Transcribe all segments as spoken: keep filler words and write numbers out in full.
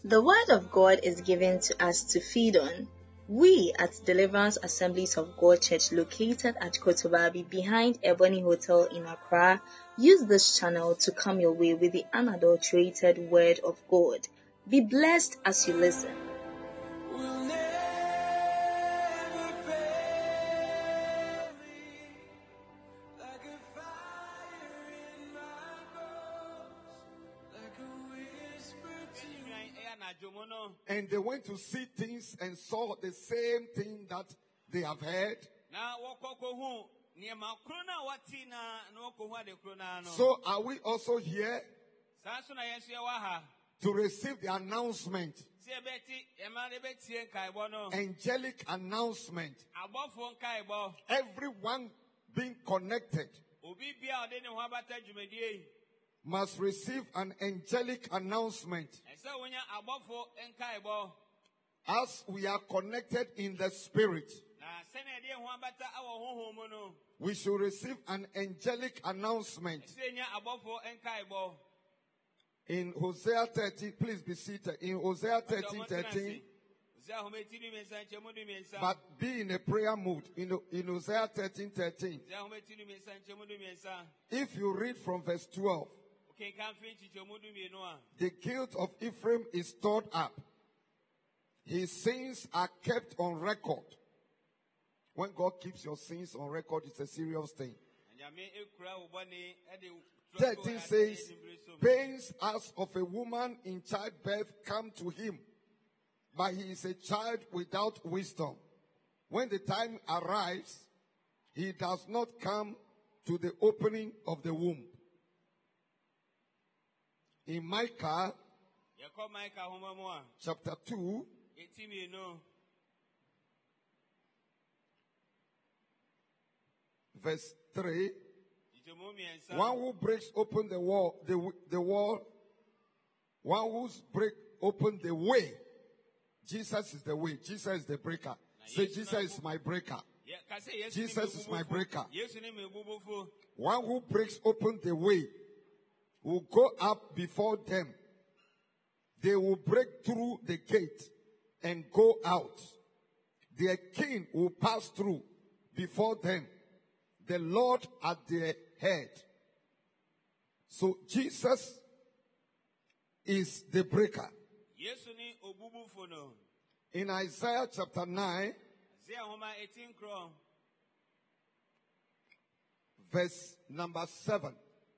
The Word of God is given to us to feed on. We at Deliverance Assemblies of God Church, located at Kotobabi behind Ebony Hotel in Accra, use this channel to come your way with the unadulterated Word of God. Be blessed as you listen. And they went to see things and saw the same thing that they have heard. So are we also here to receive the announcement? Angelic announcement. Everyone being connected must receive an angelic announcement. As we are connected in the spirit, we should receive an angelic announcement. In Hosea thirteen, please be seated. In Hosea thirteen thirteen, but be in a prayer mood. In, in Hosea thirteen thirteen, if you read from verse twelve, the guilt of Ephraim is stored up. His sins are kept on record. When God keeps your sins on record, it's a serious thing. thirteen says, pains as of a woman in childbirth come to him, but he is a child without wisdom. When the time arrives, he does not come to the opening of the womb. In Micah, chapter two, verse three, one who breaks open the wall, the, the wall, one who break open the way. Jesus is the way. Jesus is the breaker. Say, Jesus is my breaker. Jesus is my breaker. One who breaks open the way will go up before them. They will break through the gate and go out. Their king will pass through before them. The Lord at their head. So Jesus is the breaker. In Isaiah chapter nine, verse number seven.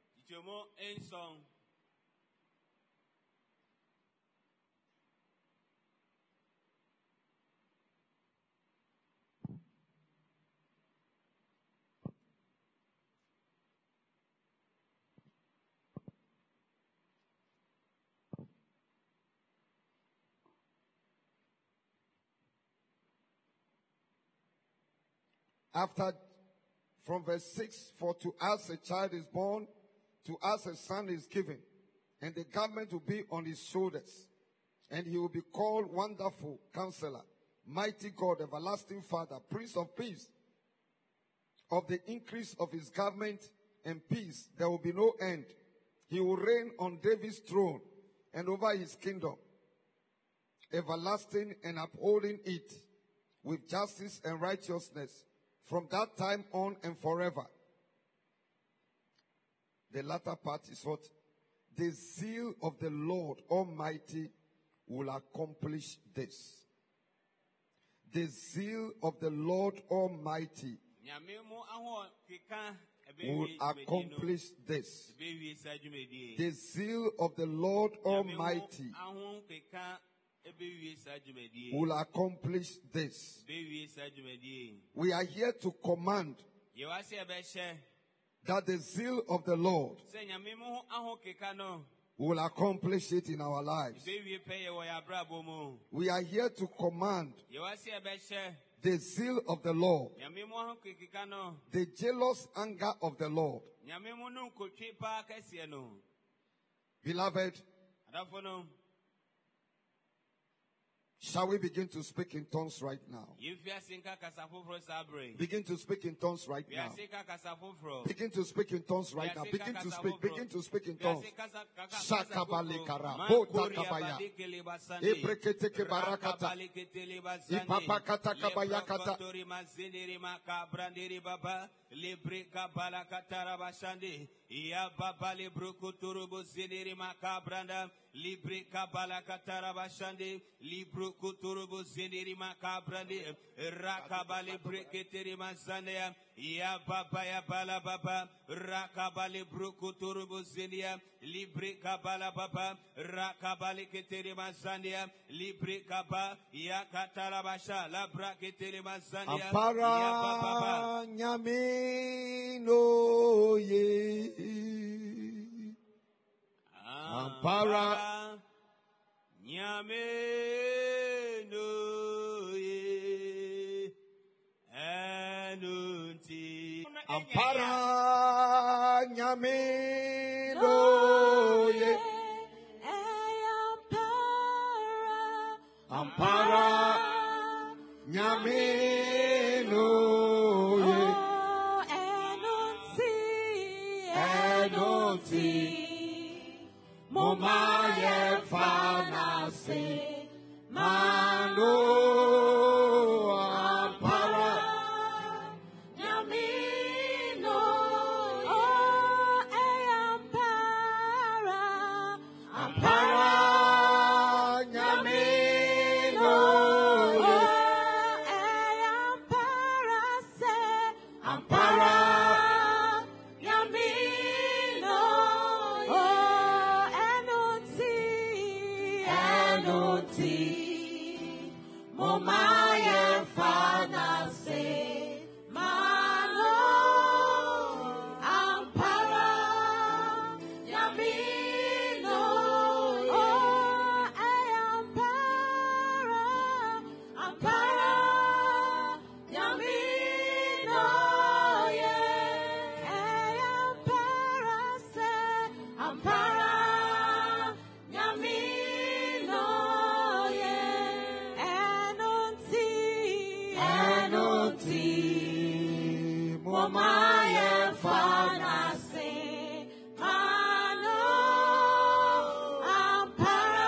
After, from verse six, for to us a child is born, to us a son is given, and the government will be on his shoulders, and he will be called Wonderful Counselor, Mighty God, Everlasting Father, Prince of Peace. Of the increase of his government and peace, there will be no end. He will reign on David's throne and over his kingdom, everlasting and upholding it with justice and righteousness from that time on and forever. The latter part is what? The zeal of the Lord Almighty will accomplish this. The zeal of the Lord Almighty will accomplish this. The zeal of the Lord Almighty will accomplish this. We are here to command that the zeal of the Lord will accomplish it in our lives. We are here to command the zeal of the Lord, the jealous anger of the Lord. Beloved, Shall we begin to speak in tongues right now? Begin to speak in tongues right now. Begin to speak in tongues right now. Begin to speak. Begin to speak in tongues. Shakabalikara. Botakabaya. Ebreketeke barakata. Ipapakata kabayakata. Librika balakatara bashandi ya baba libruku turubu ziniri makabranda librika balakatara bashandi libruku turubu ziniri makabrandi rakaba librike tiri mazania ya baba ya bala baba rakaba libruku turubu zinia librika bala baba rakaba likitiri mazania librika ba ya katara basha labra kitiri mazania ya baba nyami no ye Ampara nyame no ye enunti Ampara nyame no ye Ampara nyame no ye Momaye fanase mano ampara nyamino oh ampara ampara nyamino oh ampara se ampara Momaye fanase mano ampara yamino oh ampara ampara yamino ye ampara se ampara yamino Momaye fanase mano ampara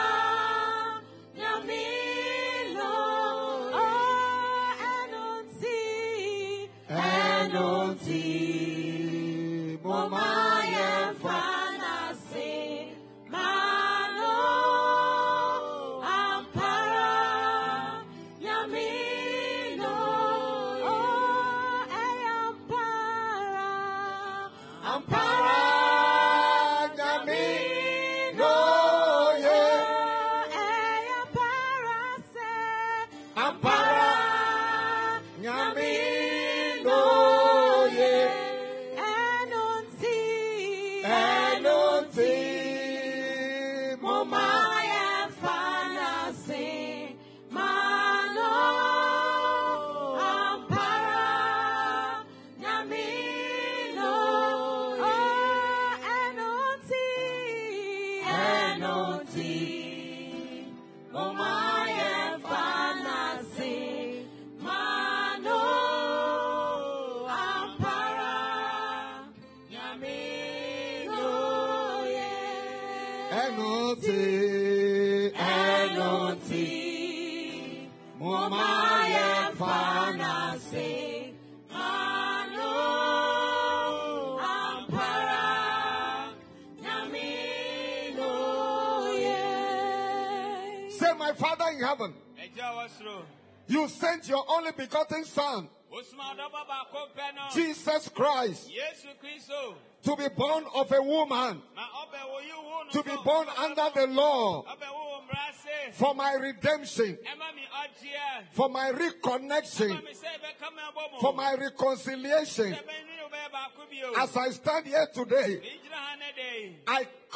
yamino oh enunti enunti momaye fanase mano ampara yamino Ampara nyamino ye ampara se Ampara nyamino ye enunti enunti momaye fanase mano ampara nyamino Momaye fanase mano ampara nyamino ye enunti enunti momaye fanase mano ampara nyamino ye. Say, my Father in heaven, you sent your only begotten Son, Jesus Christ, to be born of a woman, to be born under the law, for my redemption, for my reconnection, for my reconciliation. As I stand here today, I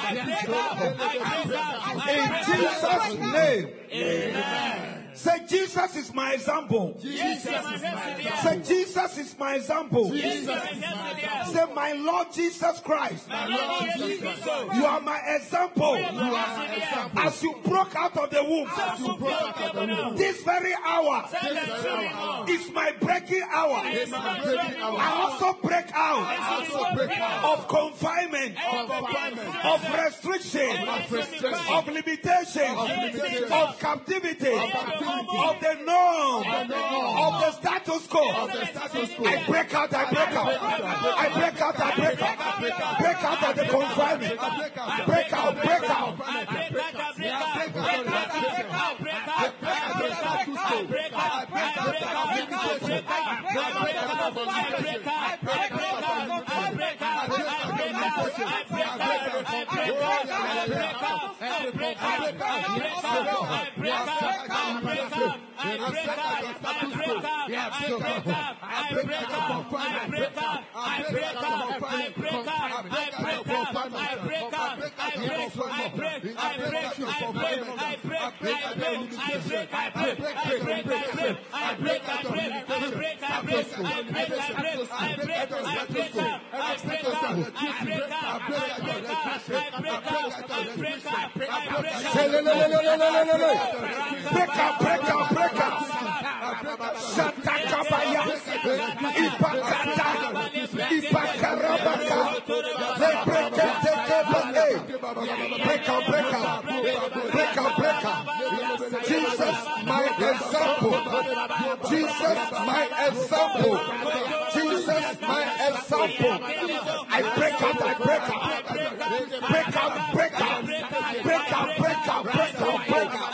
In Jesus' name. Amen. Say, Jesus is my example. Jesus is my example. Say, Jesus is my example. Jesus is my example. Say, my Lord Jesus Christ. My Lord Jesus Christ. You are my example. You are my example. As you broke out of the womb. As you broke out of the womb. This very hour. This very hour. Is my breaking hour. Is my breaking hour. I also break out. I also break out. Of confinement. Of confinement. Of restriction. Of restriction. Of limitation. Of limitation. Of captivity. Of captivity. Of the norm. Of the norm. Of the status quo. Of the status quo. I break out. I break out. I break out. I break out. Break out of the confinement. Break out. Break out. Break out, break out, break out. Shatakabaya, Ipakata, Ipakarabaka, Lebreketekebane. Break out, break out, break out, break out. Jesus, my example. Jesus, my example. Jesus, my example. I break out, I break out. Break out, break out. Break out, break out, break out, break out.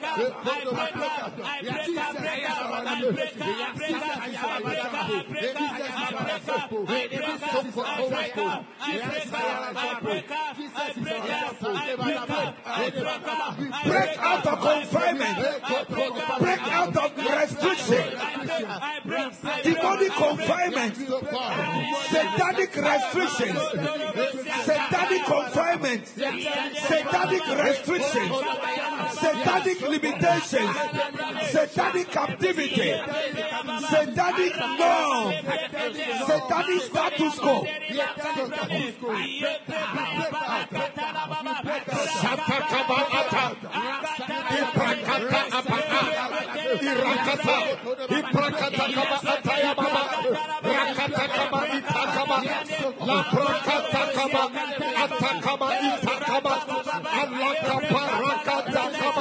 Break out of confinement. Break out of restriction. Demonic confinement. Satanic restrictions. Satanic confinement. Satanic restrictions. Satanic limitations. Satanic captivity. Satanic norm. Satanic status quo. Shatakabata. Iprakata apata. Irakata. Iprakata kabata ya baba. Rakata kaba itakaba. La prakata kaba. Atakaba itakaba. Alakaba rakata kaba.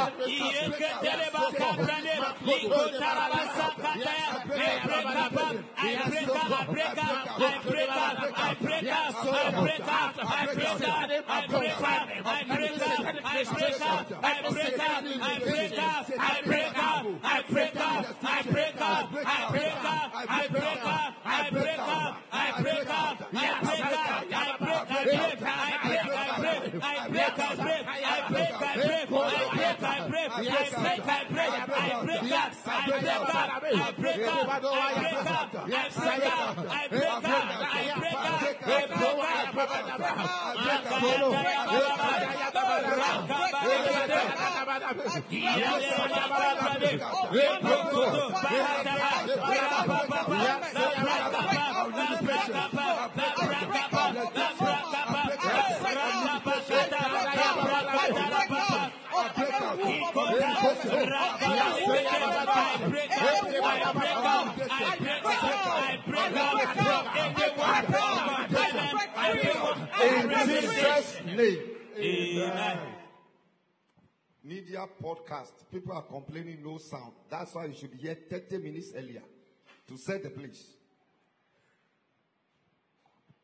In Jesus' name. Amen. Media podcast. People are complaining no sound. That's why you should be here thirty minutes earlier to set the place.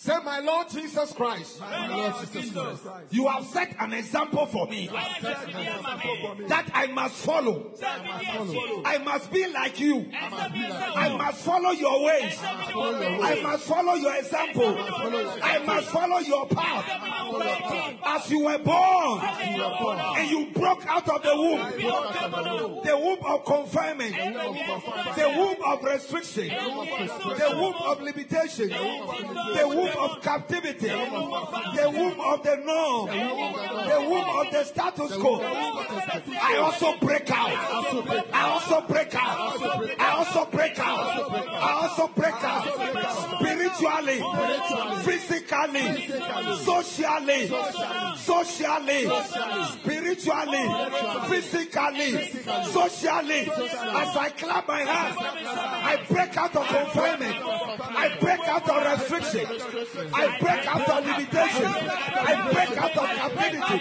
Say, my Lord Jesus Christ, My Lord Jesus Christ. you have set an example for me that I must follow. I must be like you. I must follow your ways. I must follow your example. I must follow your path. As you were born and you broke out of the womb, the womb of confinement, the womb of restriction, the womb of limitation, the womb of captivity, the womb of the norm, the womb of the status quo. I also break out. I also break out. I also break out. I also break out. Spiritually, physically, socially, socially, spiritually, physically, socially. As I clap my hands, I break out of confinement. I break out of restriction. I break out of limitation. I break out of captivity.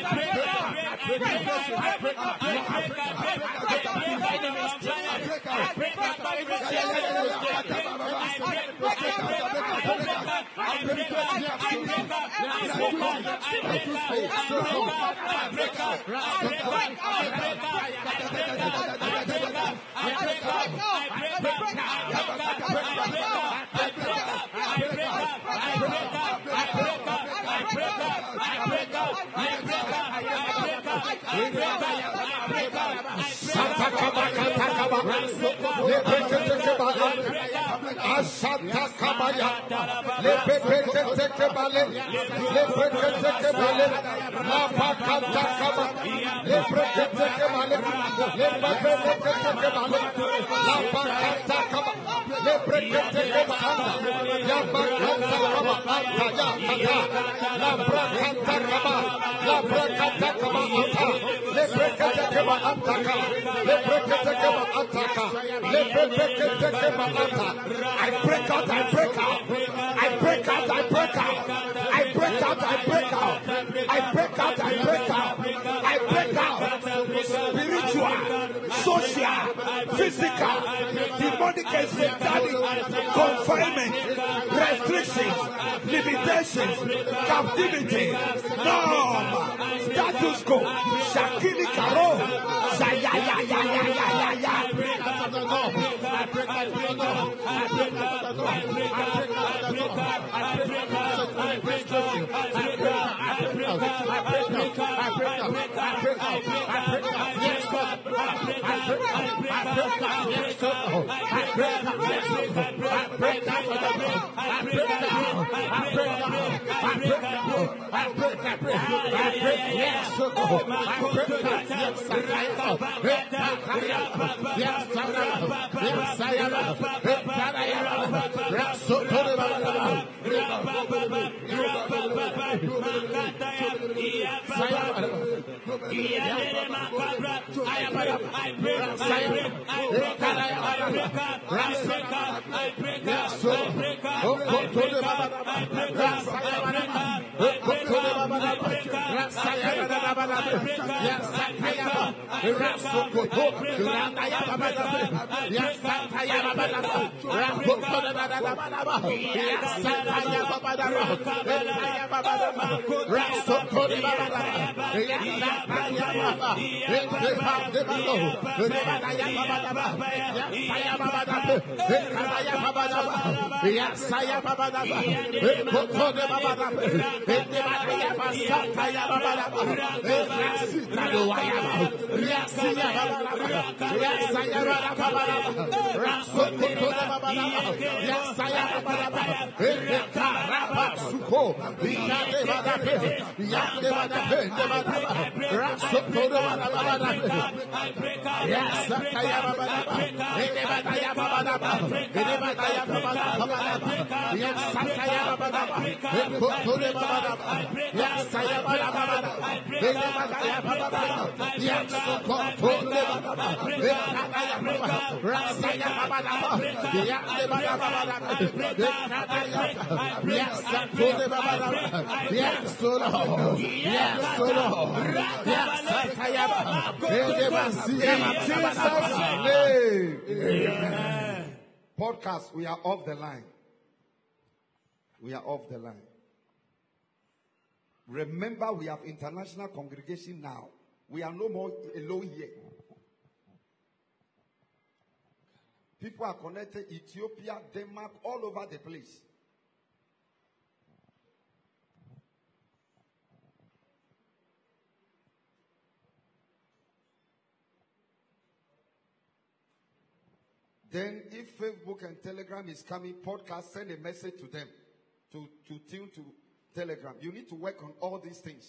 Santa Kabaka Asanta Kabaya, Lepekete Kabale, Lepekete Kabale, Lapakata Kaba, Lepekete Kabale, Lepekete Kabale, Lapakata Kaba, Lepekete Kabale, Yapakata Kaba, Ataya Kata, Lapakata Kaba, Lapakata Kaba, Lepekete Kaba Ataka, Lepekete Kaba Ataka, Lepekete Kaba Ataka. I break out, I break out, I break out, I break out, I break out, I break out, I break out, I break out, I break out, spiritual, social, physical, demonic and satanic, confinement, restrictions, limitations, captivity, norm, status quo, Shakili Karo, Shaya, ya, ya, ya, ya, ya, ya. I break out of the norm. I break out of the norm. I break out of the norm. I break out of the norm. I break out. I break out. I break out. I break out. I break out. I break out. I break out. I break out. I break out. Yes, God. I break out. I break out. Yes, God. I break out. Yes, God. I break out of the norm. I break out. I break out. I break out. I break out. I break out. Yes, God. I break out. Yes, I break out. Yes, I Yes, I am. Yes, Podcast, we are off the line. We are off the line. Remember, we have international congregation now. We are no more alone here. People are connected Ethiopia, Denmark, all over the place. Then if Facebook and Telegram is coming, podcast, send a message to them to, to tune to Telegram. You need to work on all these things.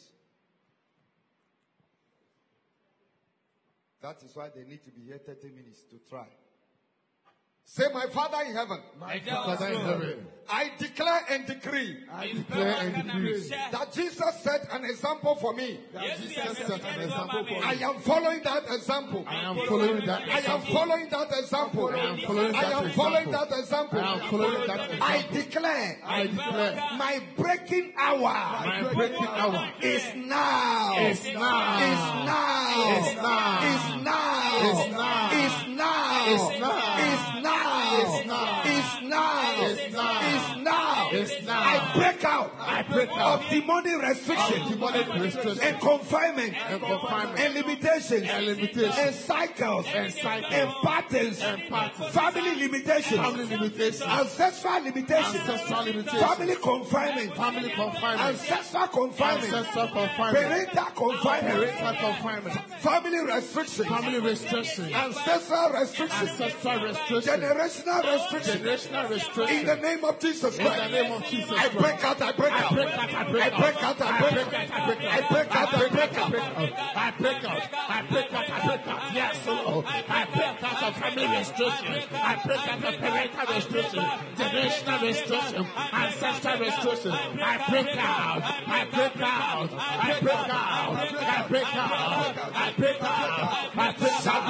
That is why they need to be here thirty minutes to try. Say, my Father in heaven, My Father in heaven, I declare and decree I declare and decree that Jesus set an example for me. that Jesus set an example for I me. am following that example. I am following that I am example. following that example. I am following I that am following example. that example. I am following that I example. declare I declare my breaking hour my breaking hour is now. is now. Is now. Is now. Is now. Is now. Is now. Is now. Is now. Is now. Is now. Is now. Is now. Is now. I break out. I break out of demonic restriction of demonic restriction and confinement and confinement and limitations and limitations and cycles and cycles and patterns and patterns, family limitations family limitations, ancestral limitations ancestral limitations, family confinement family confinement, ancestral confinement ancestral confinement, parental confinement parental confinement, family restriction family restriction, ancestral restriction ancestral restriction, generational restriction generational restriction. in the name of Jesus In the Christ. name of Jesus I Christ. break out, I break out, I break out, I break I break out, I break out, I break out, I break out, I break out. I break out, I break out, I break out. Yes, Lord. I break out of family restriction. I break out of parental restriction, generational restriction, ancestral restriction. I break out, I break out, I break out, I break out, I break out, I break out.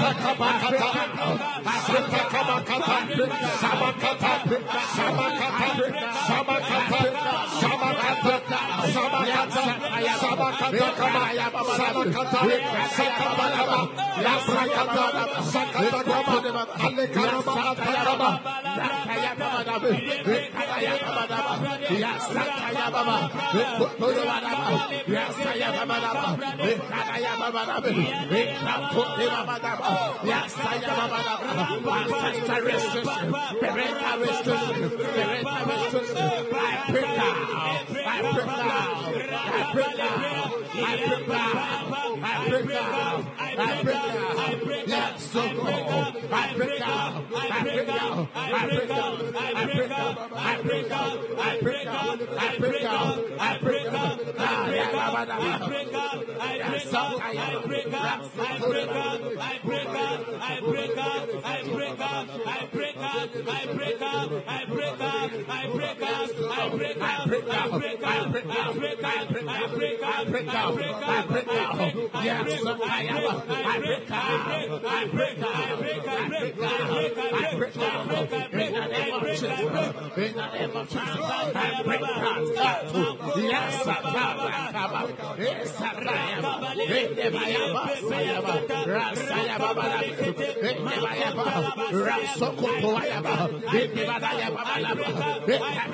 Ancestral restriction, parental restriction, parental restriction. I break out, I break out, I break out, I break out, I break out, I break out. Yes, so go. I break out, I break out, I break out, I break out, I break out, I break out, I break out, I break out. Ah, yeah, baba, baba. I break out, I Yes, break out, so I break out, I break out, I break out, I break out, I break out, I break out, I break out, I break out, I break out, I break out, I break out, I break out, I break out, I break out, I break out, I break out. Yes, so I am. I break out, I break out, I break out, I break out, I break out. In the name of Jesus, in the name of Jesus, I break out. Yes, I come, yes, I come. In the name of Sayaba, Rasayaba, in the name of Rasokotoyaba, in the name of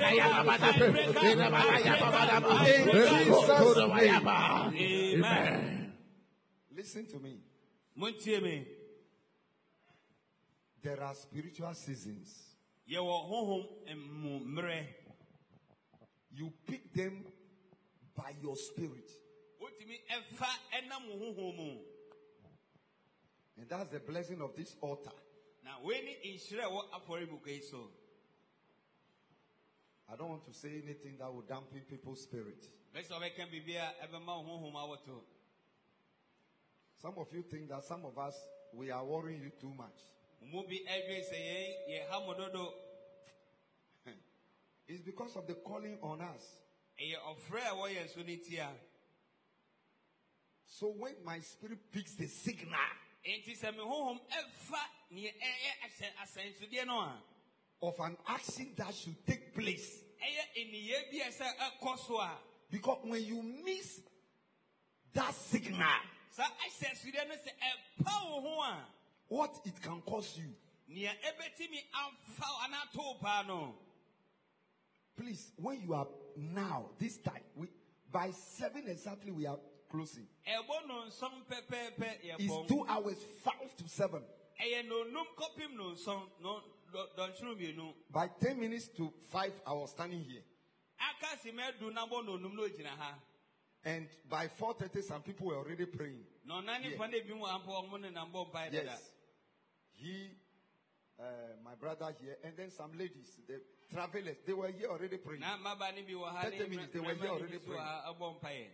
Amen. Listen to me. Muntie me. There are spiritual seasons. Yewo honhom emu mre. You pick them by your spirit. Otimi efa enam honhom mu. And that's the blessing of this altar. Na weni inhire wo aforibuko iso. I don't want to say anything that will dampen people's spirit. Bese obeka bibia ebema honhom awoto. Some of you think that some of us, we are worrying you too much. Mubi edwe se ye ye hamododo. It's because of the calling on us. Eye ofre wo ye so nitia. So when my spirit picks the signal, Enti se me honhom efa ni eye asensude no a. of an action that should take place. Eye eniye bi ese ekoso a. Because when you miss that signal, Sa asensude no se epa wo ho a. what it can cause you. Nia ebetimi amfa anato pa no. Please, when you are now, this time, we, By seven exactly, we are closing. Ebo no nson pepepe ye It's pom. two hours, five to seven. Eye no num kopim no nson no don churu mienu. By ten minutes to five, I was standing here. Aka si me du na bo no num no gyina ha. And by four thirty, some people were already praying. No nani Yeah. fa na bi mu ampo mo ne na mbo mpa dada. Yes. He, uh, my brother here, and then some ladies, the travelers, they were here already praying. Na maba ni bi wo ha thirty minutes, they were here already praying. Abo mpa ye.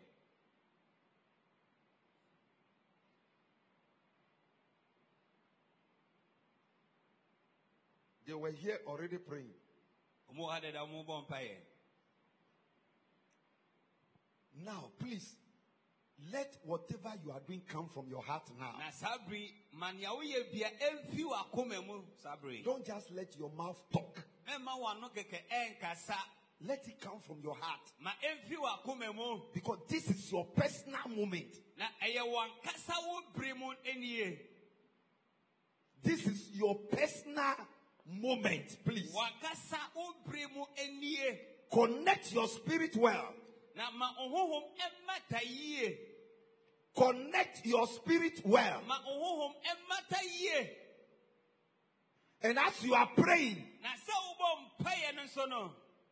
They were here already praying. Omo ha dada mo bo mpa ye. Now, please, let whatever you are doing come from your heart now. Na sabri mania wo ye bia emfi wa koma mu sabri. Don't just let your mouth talk. Emma wa no keke enkasa. Let it come from your heart. Ma emfi wa koma mu. Because this is your personal moment. Na eye wan kasa wo bremu enie. This is your personal moment, please. Wan kasa wo bremu enie. Connect your spirit well. Na ma ohohom emata yie. Connect your spirit well. Ma ohohom emata yie. And as you are praying, Na se wo bo mpaye no so no.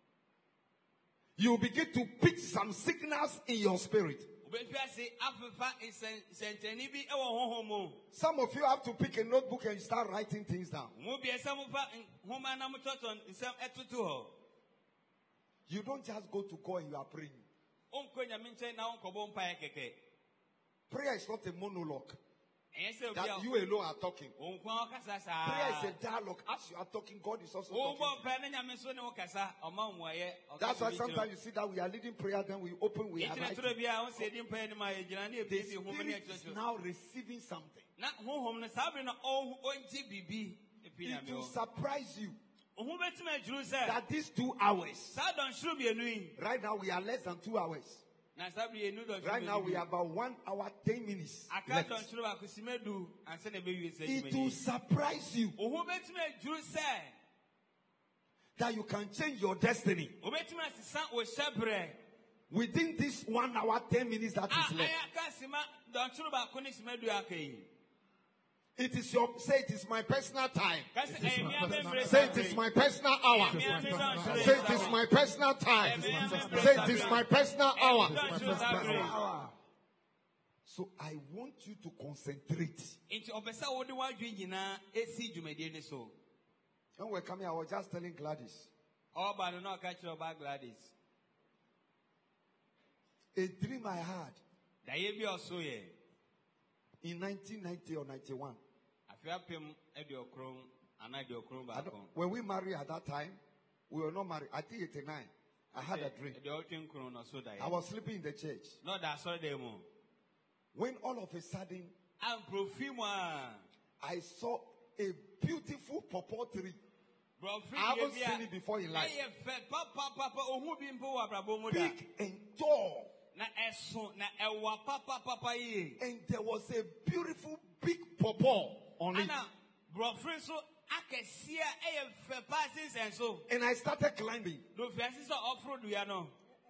you begin to pitch some signals in your spirit. Obefi ase afefa senteni bi e wo hohom mu. Some of you have to pick a notebook and start writing things down. Mu bi esa mu fa homa na mu toton nsem etutu ho. You don't just go to God and you are praying. Onko nyame nchen na onko bo mpaye keke. Prayer is not a monologue Ense obi that a you alone are talking. onko okasa sa. Prayer is a dialogue. As you are talking, God is also Wo bo talking. mpaye na nyame so ne okasa oma nwaye. That's why sometimes you see that we are leading prayer, then we open, we are Itire writing. tro bia on se di mpaye ni ma ye gina na e The bi homa ne spirit is atwa. now receiving something. Na honhom no sabe na o onji bibi epi na It me will o. surprise you Ohun betima ajuru se. that these two hours, Sa don shuru bienu yi. right now we are less than two hours. Na sabe enu don shuru. Right now we are about one hour, ten minutes. aka don left. shuru ba kusimedu anse na be wi se It will surprise you Ohun betima ajuru se. that you can change your destiny Obetima sisa o shebre. within this one hour, ten minutes that Ah is left. ayaka sima don shuru ba ko ni simedu akai. It is your, say it is my personal time. Kasi eh mi amembre. Say it is my personal hour. Say it is my personal time. Say it is my personal hour. So I want you to concentrate. Inti obesa wo de wadwe nyina esi dwumade ni so. When we're coming, I was just telling Gladys. Oba no na ka kire oba Gladys. A dream I had Da ye bi oso ye. in nineteen ninety or ninety-one. Afiapem e de okron ana de okron I ba don't- kon. When we married at that time, we were not married. I think eighty-nine. I had a dream. De otwen kron no so da ye. I was sleeping in the church. No da so de mu. When all of a sudden, Am profi mu a. I saw a beautiful pawpaw tree. Bro free I haven't ye seen it before in life. Eye fe papa papa ohun bi mpo wa brabo mu da. Big and tall. Na eso na ewa papa papa ye. And there was a beautiful big pawpaw on it. Ana bro free so akesia eye fe passes and so. And I started climbing. No fiasi so offroad ya no.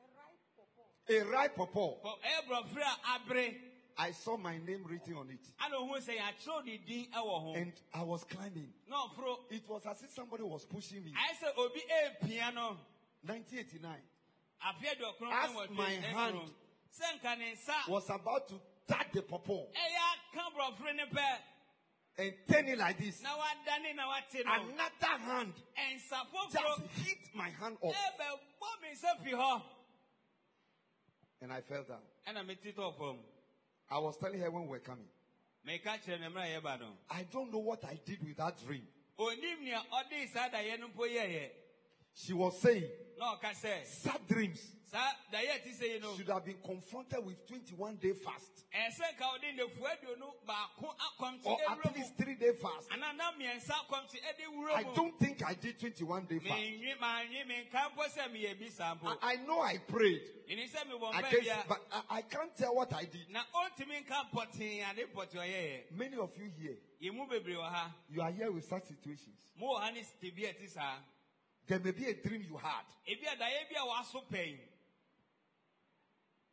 A ripe pawpaw. But e bro free abre. I saw my name written on it. Ana ohun say ya throw the din e wo ho. And I was climbing. No fro. It was as if somebody was pushing me. I say obi e piano. nineteen eighty-nine. Afia de okron As wa my hand senka ne nsa. was about to touch the pawpaw Eya kan bro free ne pe. and turn it like this. Na wa dani na wa te no. Another hand Ensafo just fro. hit my hand off. Ebe bo mi se fi ho. And I fell down. Ana me tito fom. I was telling her when we were coming. Me ka kire ne mra ye ba no. I don't know what I did with that dream. Onim nia odi sa da ye no po ye ye. She was saying, No ka say. sad dreams Sa da ye ti say no. should have been confronted with twenty-one day fast. Ese ka odi ne fu aduo no ba ko akom ti Or e at least three day fast. Ana na mi ensa akom ti e de wuro I don't think I did twenty-one day fast. Me nwi ma nwi me kan po se me ye bi sampo. I, I know I prayed Ini se me won pa against, bia. but I, I can't tell what I did. Na ontimi kan potin ade poti oye. Many of you here, Ye mu bebre wo ha. you are here with such situations. Mo ha ni stibia ti sa. There may be a dream you had. Ebi adaye bia wa so pen.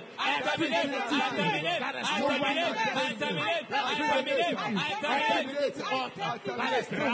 terminate, I terminate, I terminate, I terminate, I terminate, I terminate, I terminate, that is still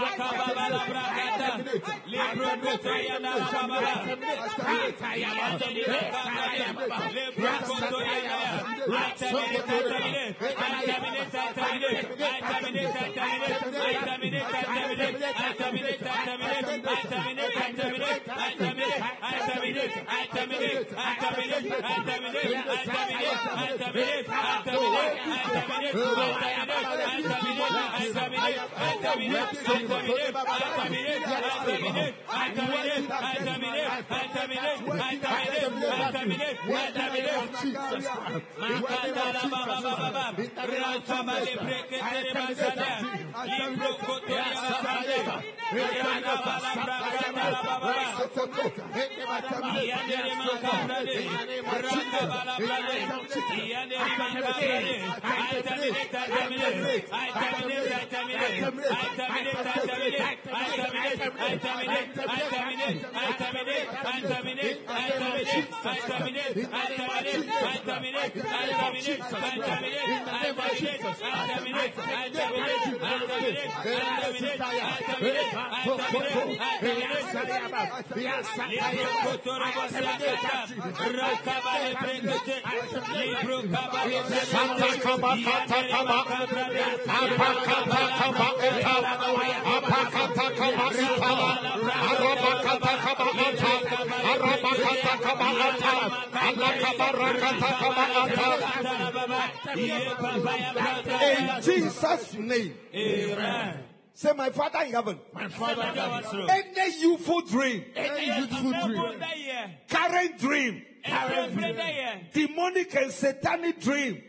In Jesus' name. Amen. Say, my Father in heaven. My Father in heaven. Any youthful dream, Any youthful dream, current dream, demonic and satanic dream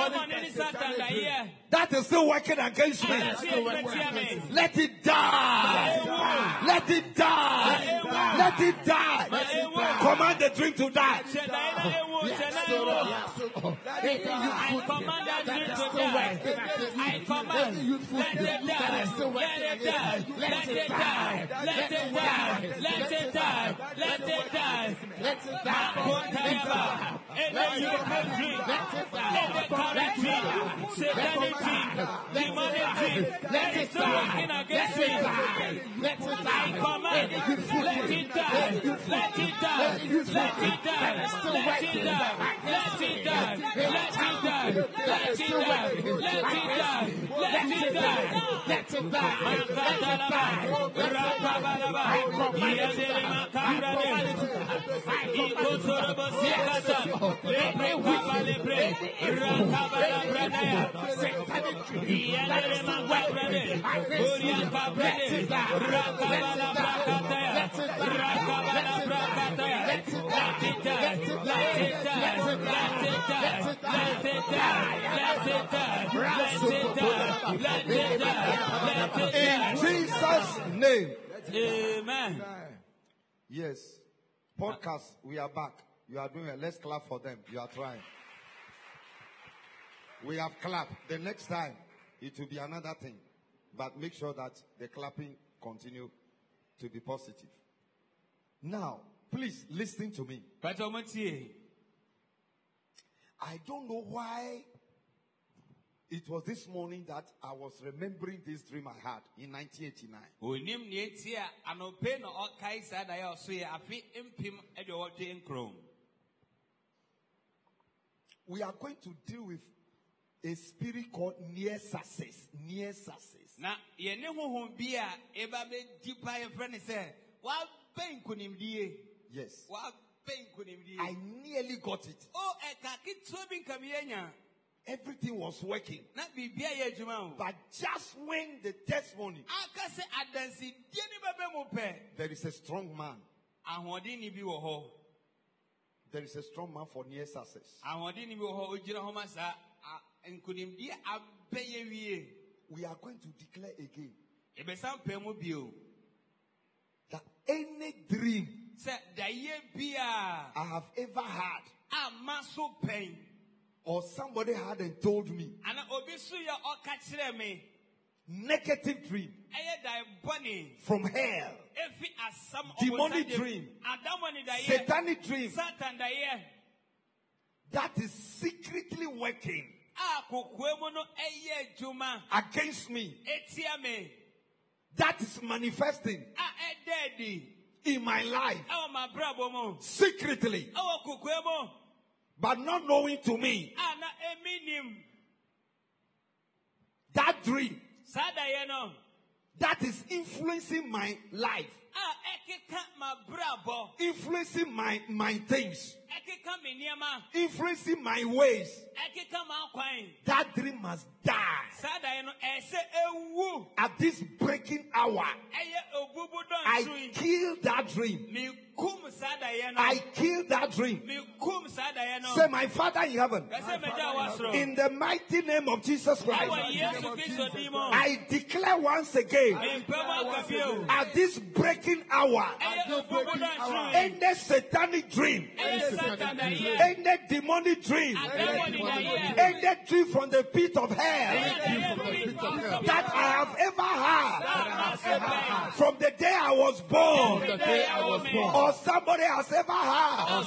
that is still working against me, let it die. Let it die. Let it die. Command the dream to die. I command that dream to die. I command. Let it die. Let it die. Let it die. Let it die. Let it die. Let it die. Let it die. Any youthful dream, any current dream, satanic dream, demonic dream, let it still working against me. Let it die. I command. Let it die. Let it die. Let it die. Let it die. Let it die. Let it die. Let it die. Let it die. Let it die. Let it die. Makatalaba. Rakabalaba. Yadere makabrade. Ikosorobo sikata. Lebre kabalebre. Rakabalabrade. Yadere makabrade. Uriya kabrade. Rakabalabrakataya. Rakabalabrakataya. Let it die. Let it die. Let it die. Let it die. Let it die. Let it die. Let it die. Let it die. In Jesus' name. Amen. Yes. Podcast, we are back. You are doing it. Let's clap for them. You are trying. We have clapped. The next time, it will be another thing. But make sure that the clapping continue to be positive. Now, Please listen to me. I don't know why it was this morning that I was remembering this dream I had in nineteen eighty-nine. We are going to deal with a spirit called near success. Near success. Now, yes. I nearly got it. Everything was working. But just when the testimony, there is a strong man. There is a strong man for near success. We are going to declare again that any dream I have ever had, or somebody hadn't told me, negative dream from hell, demonic dream, satanic dream, that is secretly working against me, that is manifesting in my life secretly, but not knowing to me. That dream that is influencing my life, influencing my, my things, influencing my ways. That dream must die. At this breaking hour, I kill that dream. I kill that dream. Say, my Father in heaven, in the mighty name of Jesus Christ, I declare once again, at this breaking hour, any satanic dream, any demonic dream, any dream from the pit of hell that I have ever had from the day I was born, or somebody has ever had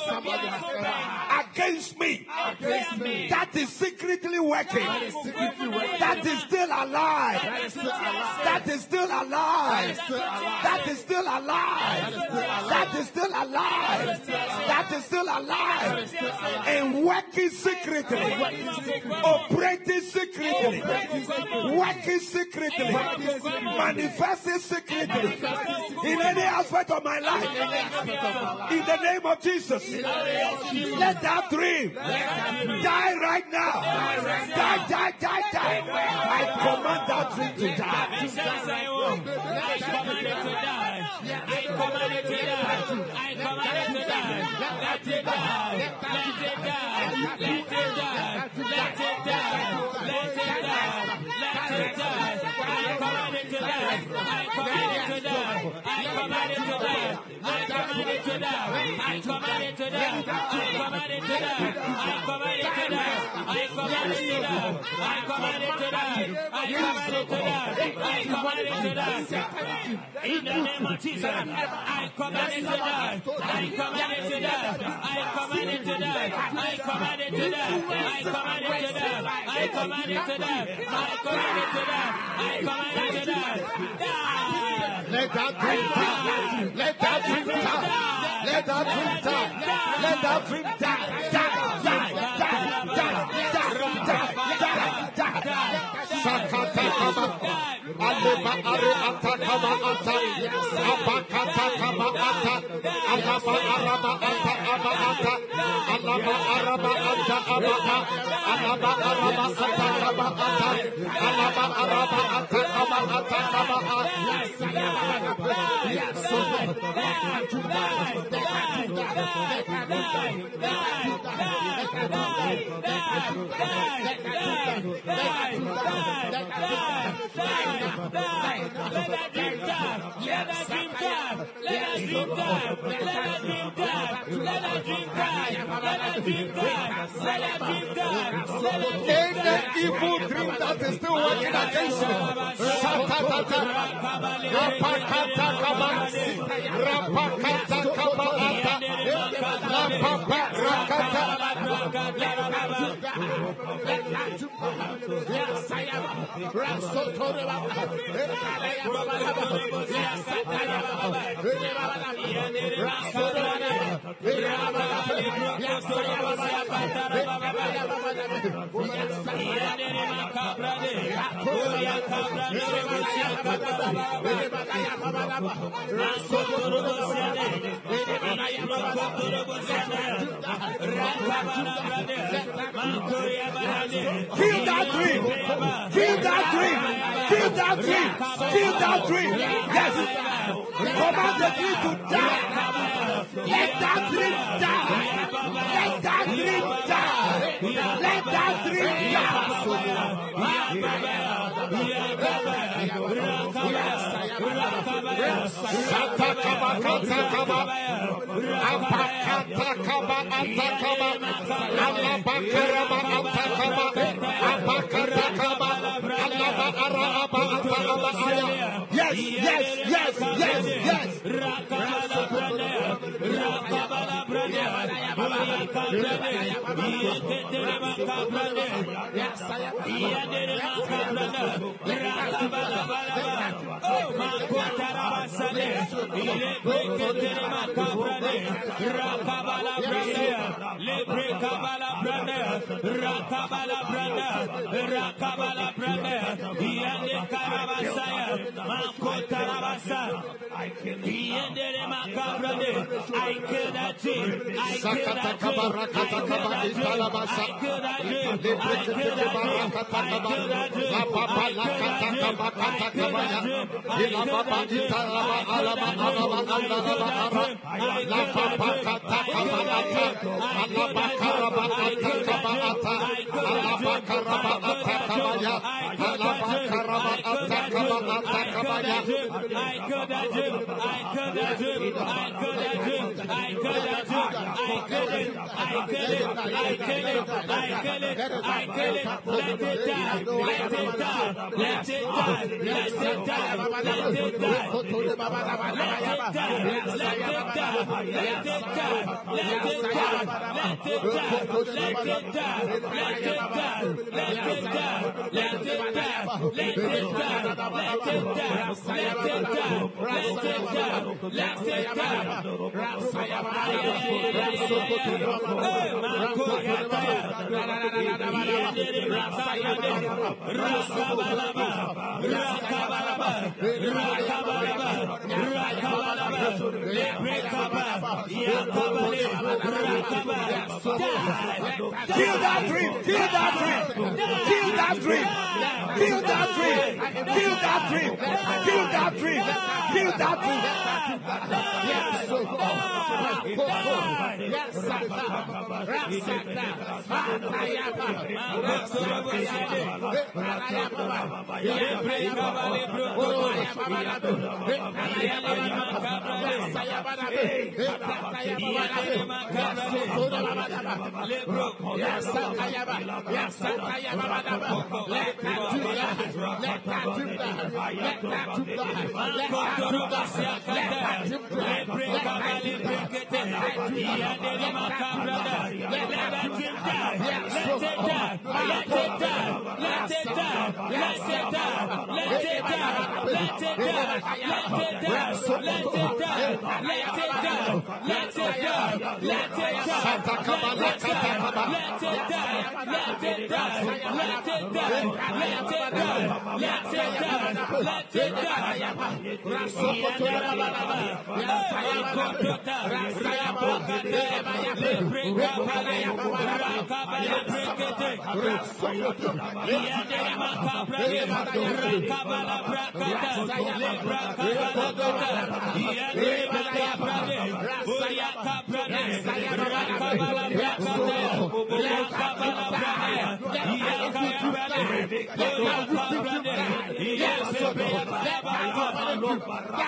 against me, that is secretly working, that is still alive, that is still alive, that is still alive, that is still alive, that is still alive, and working secretly, operating secretly, working secretly, manifesting secretly in any aspect of my life. In the name of Jesus, let that dream die right now. Die, die, die, die. I command that dream to die. I command it to die. I command it to die. I command it to die. Let it die. Let it die. Let it die. Let it die. Let it die. Let it die. I command it to die. I command it to die. I command it to die. I command it to die. I command it to die. I command it to die. I command it to die. I command it to die. I command it to die. I command it to die. I command it to die. In the name of Jesus, I command it to die. I command it to die. I command it to die. I command it to die. I command it to die. I command it to die. I command it to die. I command it to die. Die. Let that dream die. Let that dream die. Let that dream die. Let that dream die. Die. Die. Die. Die. Die. Die. Die. Sakata kama aleba are ata kama ata abakata kama ata alaba araba ata aba ata alaba araba ata aba alaba araba ata kama ata alaba araba ata kama ata kama Let that dream die. Let that dream die. Let that dream die. Let that dream die. Let that dream die. Any evil dream that is still working against you. Shatatata. Rapakata kaba. Rapakata kaba ata. Rapapa rakata. Feel that dream. Feel that dream. Feel that dream. Feel that dream. Yes. Command the dream to die. Let that dream die. Let that dream die. Let that dream die. Shatakaba, Apakatakaba, Atakaba, Alabakaraba, Atakaba, Apakatakaba, Alabaraba, Atakaba. Yes, yes, yes, yes, yes. I kill that dream. I kill that dream. I could have dream. I could have dream. I could have dream. I could have dream. I could it. I could it. I could it. I could it. I could it. Let it die. Let it die. Let it die. Let it die. Let it die. Let it die. Let it die. Let it die. Let it die. Let it die. Let it die. Let it die. Let it die. Let it die. Let it die. Let it die. Let it die. Let it die. Let it die. Feel that dream. Feel that dream. Feel that dream. Feel that dream. Feel that dream. Feel that dream. Feel that dream. Yes.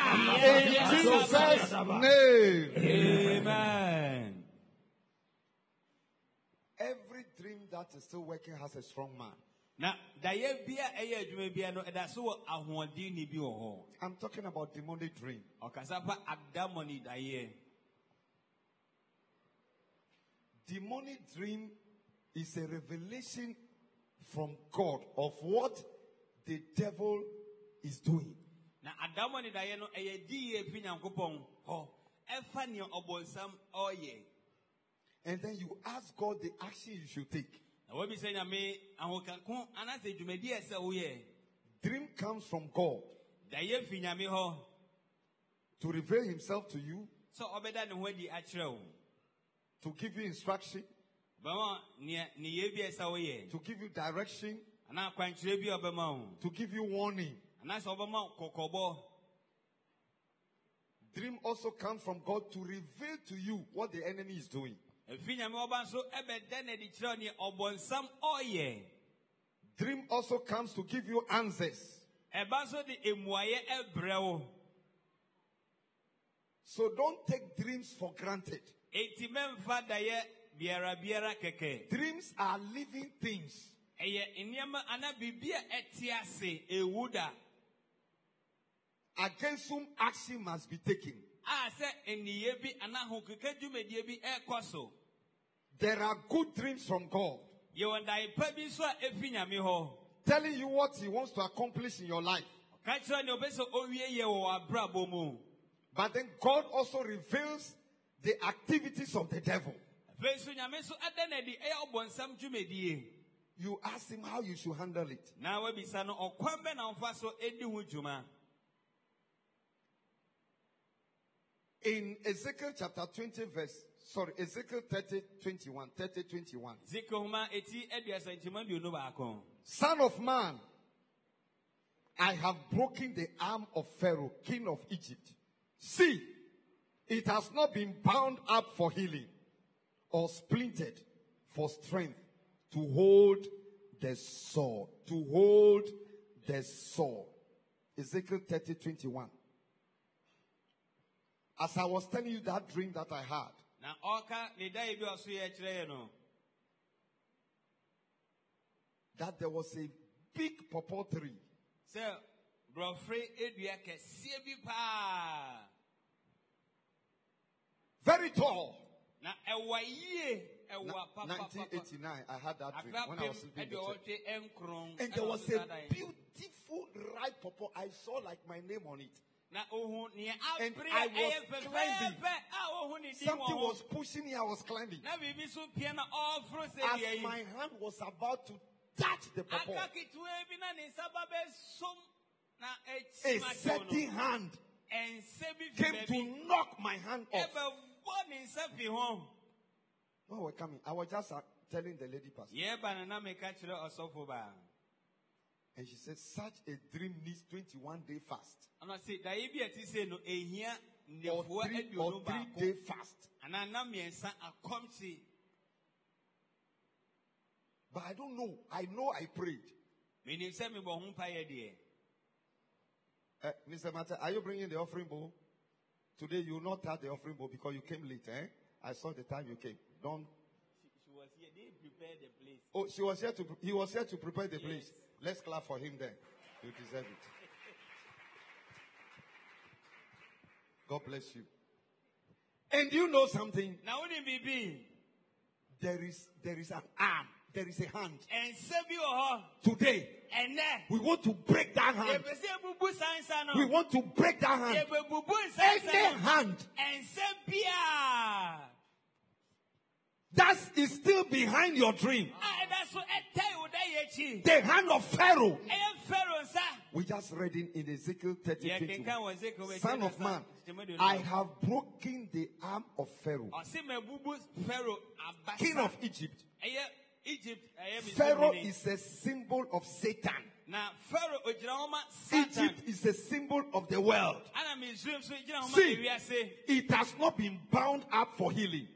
In Jesus' name. Amen. that is still working has a strong man. Na daye bia eye adwuma bia no eda so ahoɔden ni bi wɔ hɔ. I'm talking about demonic dream. Ɔkasa pa adamoni daye. Demonic dream is a revelation from God of what the devil is doing. Na adamoni daye no eye di ye fi Nyankopɔn hɔ. Ɛfa ne ɔbɔnsam ɔyɛ. And then you ask God the action you should take. Dream comes from God to reveal himself to you, to give you instruction, to give you direction, to give you warning. Dream also comes from God to reveal to you what the enemy is doing. Dream also comes to give you answers. So don't take dreams for granted. Dreams are living things. Against whom action must be taken. There are good dreams from God, telling you what he wants to accomplish in your life. But then God also reveals the activities of the devil. You ask him how you should handle it. In Ezekiel chapter twenty verse, sorry, Ezekiel thirty, twenty-one, thirty, twenty-one. Son of man, I have broken the arm of Pharaoh, king of Egypt. See, it has not been bound up for healing or splintered for strength to hold the sword, to hold the sword. Ezekiel thirty, twenty-one. As I was telling you that dream that I had, that there was a big pawpaw tree. Very tall. nineteen eighty-nine, I had that dream when I was sleeping in the church. And there was a beautiful ripe pawpaw. I saw like my name on it. And I was climbing. Something was pushing me, I was climbing. As my hand was about to touch the pawpaw, a certain hand came to knock my hand off. When we were coming, I was just uh, telling the lady pastor. And she said, such a dream needs twenty-one day fast. Or three, or three day fast. But I don't know. I know I prayed. Uh, Mister Mata, are you bringing the offering bowl? Today you will not touch the offering bowl because you came late. Eh? I saw the time you came. Don't. She, she was here. They prepared the place. Oh, she was here to. He was here to prepare the yes. place. Let's clap for him then. You deserve it. God bless you. And you know something? Now wouldn't be there is there is an arm. There is a hand. And today, we want to break that hand. We want to break that hand. Any hand that is still behind your dream. The hand of Pharaoh. We just read in, in Ezekiel thirty, twenty-one. Son of man, I have broken the arm of Pharaoh, king of Egypt. Egypt, Pharaoh is a symbol of Satan. Now, Pharaoh, Egypt is a symbol of the world. See, it has not been bound up for healing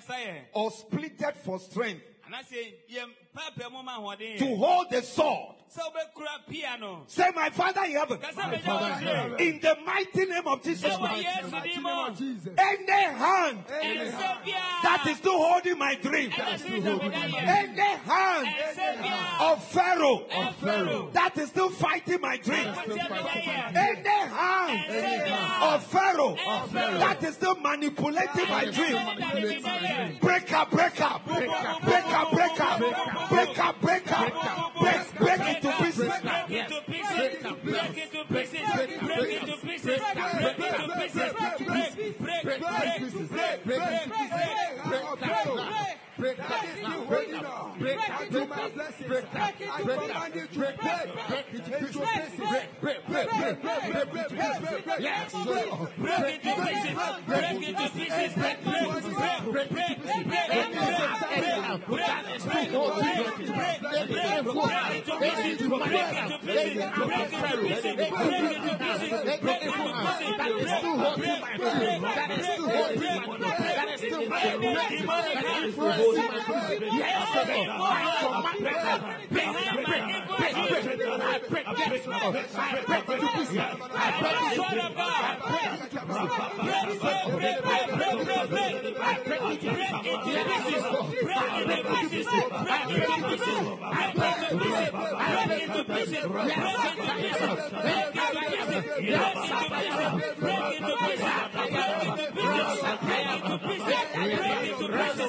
or splitted for strength to hold the sword Say, my Father in heaven. In the mighty name of Jesus Christ. Any hand that is still holding my dream. Any hand of Pharaoh that is still fighting my dream. Any hand of Pharaoh that is still manipulating my dream. Break up, break up, break up, break up, break up, break up, break up, break, break into pieces. Break into pieces, break into pieces, break into pieces, break into pieces, break, break, break, break, break, break, break, break, break, break, break my blessings, break, break, break, break, break, break, break, break, break, yes, break into pieces, break into pieces, break, break, break, break, break, that is too hard to break, break, break, into pieces, break into pieces, break into pieces, break into pieces, break into pieces, break into pieces, that is too hard to my brain, that is too hard to my brain, that is too hard to my brain, that is too hard to my brain. Yes, I command break, break, break, break, break, I break, yes, I break into pieces, I break into pieces, I break into pieces, break, break, break, break, break, break, I break into pieces, I break into pieces, break into pieces, break into pieces, I break into pieces, I break into pieces, break into pieces, break into pieces, yes, I break into pieces, break into pieces, break into pieces, break into pieces,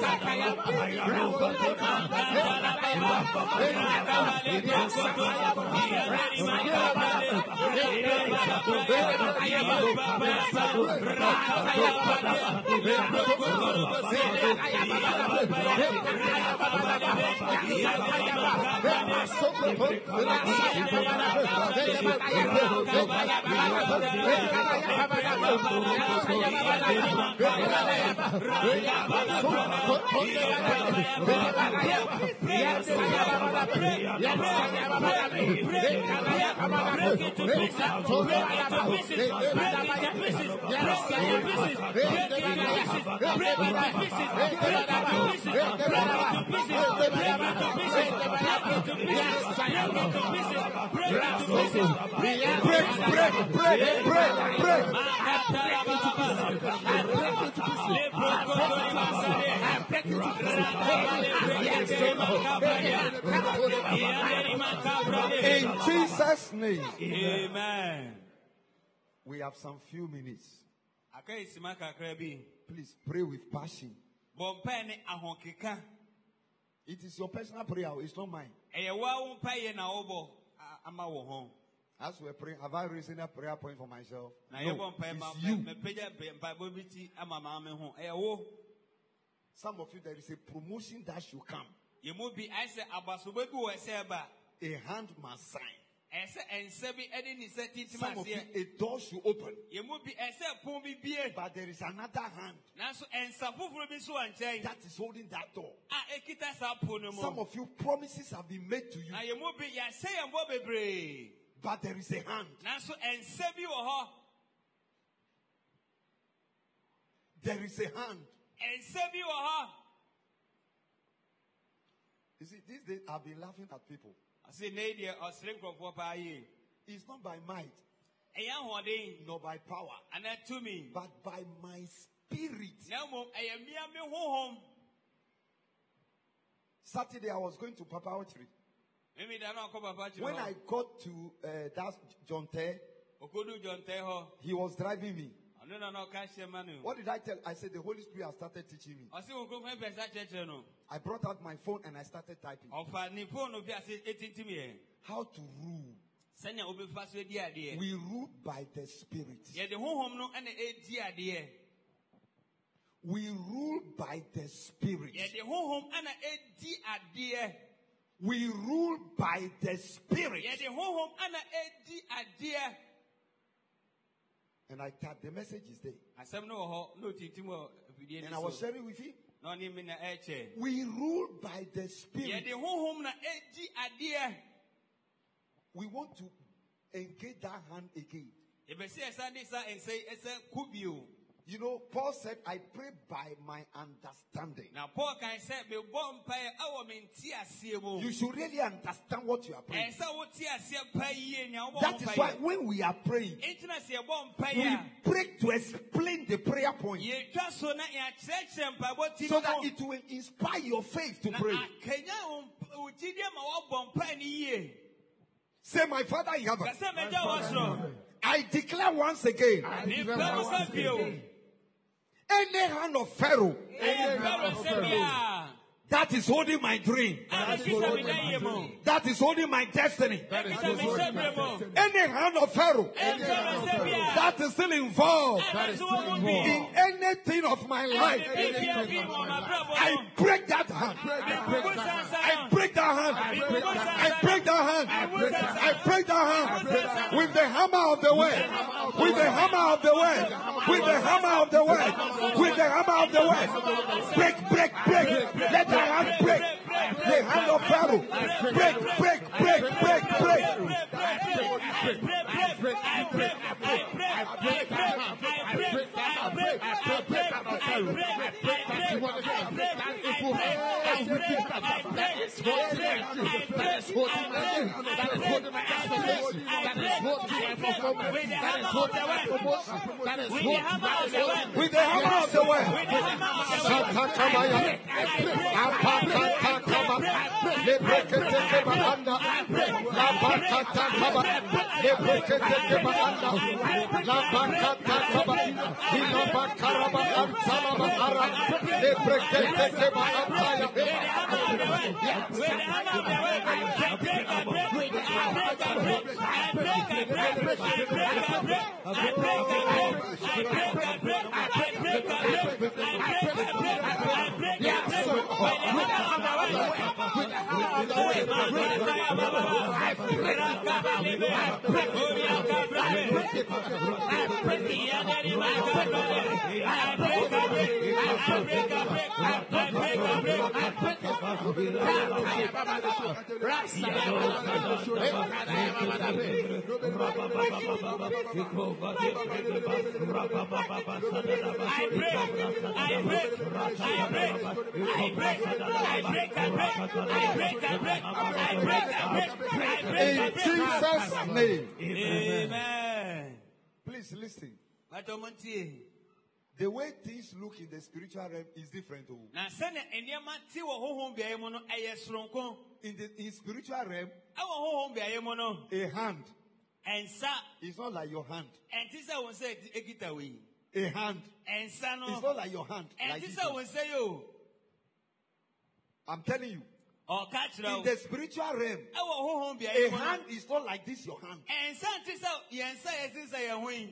in Jesus' name. Amen. We have some few minutes. Please pray with passion. It is your personal prayer, it's not mine. As we're praying, have I raised a prayer point for myself? No, it's you. Some of you, there is a promotion that should come. A hand must sign. Some of you, a door should open. But there is another hand that is holding that door. Some of you, promises have been made to you. But there is a hand. There is a hand. You see, these days I've been laughing at people. It's not by might, nor by power, but by my spirit. Saturday I was going to Papa Ochiri. When I got to uh, that John Tay, he was driving me. What did I tell? I said the Holy Spirit has started teaching me. I brought out my phone and I started typing. How to rule. We rule by the Spirit. We rule by the Spirit. We rule by the Spirit. And I typed, the message is there. And I was sharing with you. We rule by the Spirit. We want to engage that hand again. You know, Paul said, I pray by my understanding. Now Paul can say, "Me born by our mentia siemo." You should really understand what you are praying. And so what tia sia pay now? That is why when we are praying, Internet sia born we pay. pray to explain the prayer point Ye just so na ya church and by what so that it will inspire your faith to pray. Kenya um ujidi ma wa born pay ni ye. Say, my Father in heaven, Kasa me ja was wrong. I declare once again, Ni pelo sa bio. any hand of Pharaoh Any pelo sa bia. that is holding my dream, That is what we need mo. that is holding my destiny, That is what we need mo. any hand of Pharaoh Any pelo sa bia. that is still involved That is what we in need. anything of my life, I break that hand. I break that hand. I break that hand. I break that hand with the hammer of the word. With the hammer of the word. With the hammer of the word. With the hammer of the word. Break, break, break. Let the hand break. The hand of Pharaoh. Break, break, break, break, break. With the hammer of the word. In Jesus' name. Amen. Please listen. The way things look in the spiritual realm is different. Oh. Na sene enema ti wo honhom bia yemo no eye soronko. In the in spiritual realm, Awo honhom bia yemo no. a hand Ensa is not like your hand. entisa won say egita we. A hand Ensa no. is not like your hand. Like Entisa this. won say yo. I'm telling you. O ka kira. In the spiritual realm, Awo honhom bia a yemo no. hand is not like this, your hand. Ensa entisa yensa yesisa ye hoin.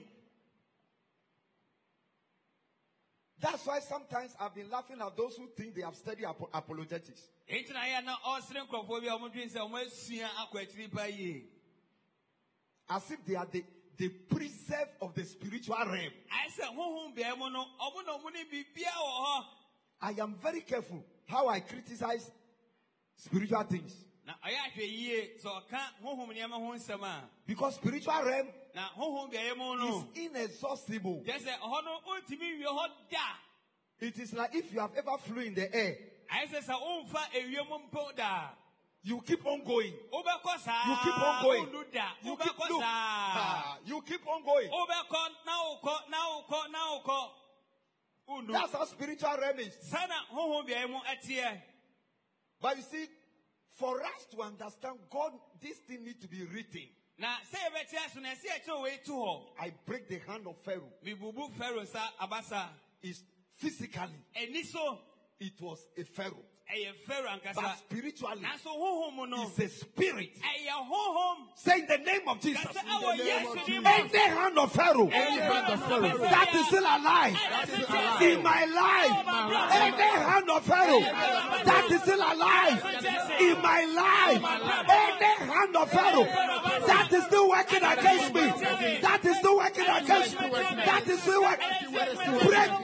That's why sometimes I've been laughing at those who think they have studied ap- apologetics. Entina ya na osren krofo bia omodwin say omasua akwatiri ba ye. As if they are the, the preserve of the spiritual realm. I say honhom bia yemo no omo no mo ni bibia wo ho. I am very careful how I criticize spiritual things. Na aya hwe yie so ka honhom niam ho nsem a. Because spiritual realm Na honhom bia yemo no. is inexhaustible. Just say ho no ontimi wie ho da. It is like if you have ever flew in the air. I say sa umfa ewie mo mpo da. You keep on going. Obeko sa. You keep on going. Oluda. You keep, Obeko look, sa. ah, you keep on going. Obeko na uko na uko na uko. Undu. That's how spiritual realm is. Sana honhom bia yemo atie. But you see, for us to understand God, this thing needs to be written. Na say beti aso na se e che we tu ho. I break the hand of Pharaoh. Mi bubu Pharaoh sa abasa. Is physically, Eniso it was a Pharaoh. eye Pharaoh But ankasa. spiritually, Na so honhom no. it's a spirit. Eye honhom. Say in the name of Jesus. Kasa awo Yesu ni mo. Any hand of Pharaoh that is still alive in my life. Any hand of Pharaoh that is still alive in my life. Any hand of Pharaoh that is still working against me. That is still working against me. That is still working. Break, break, break.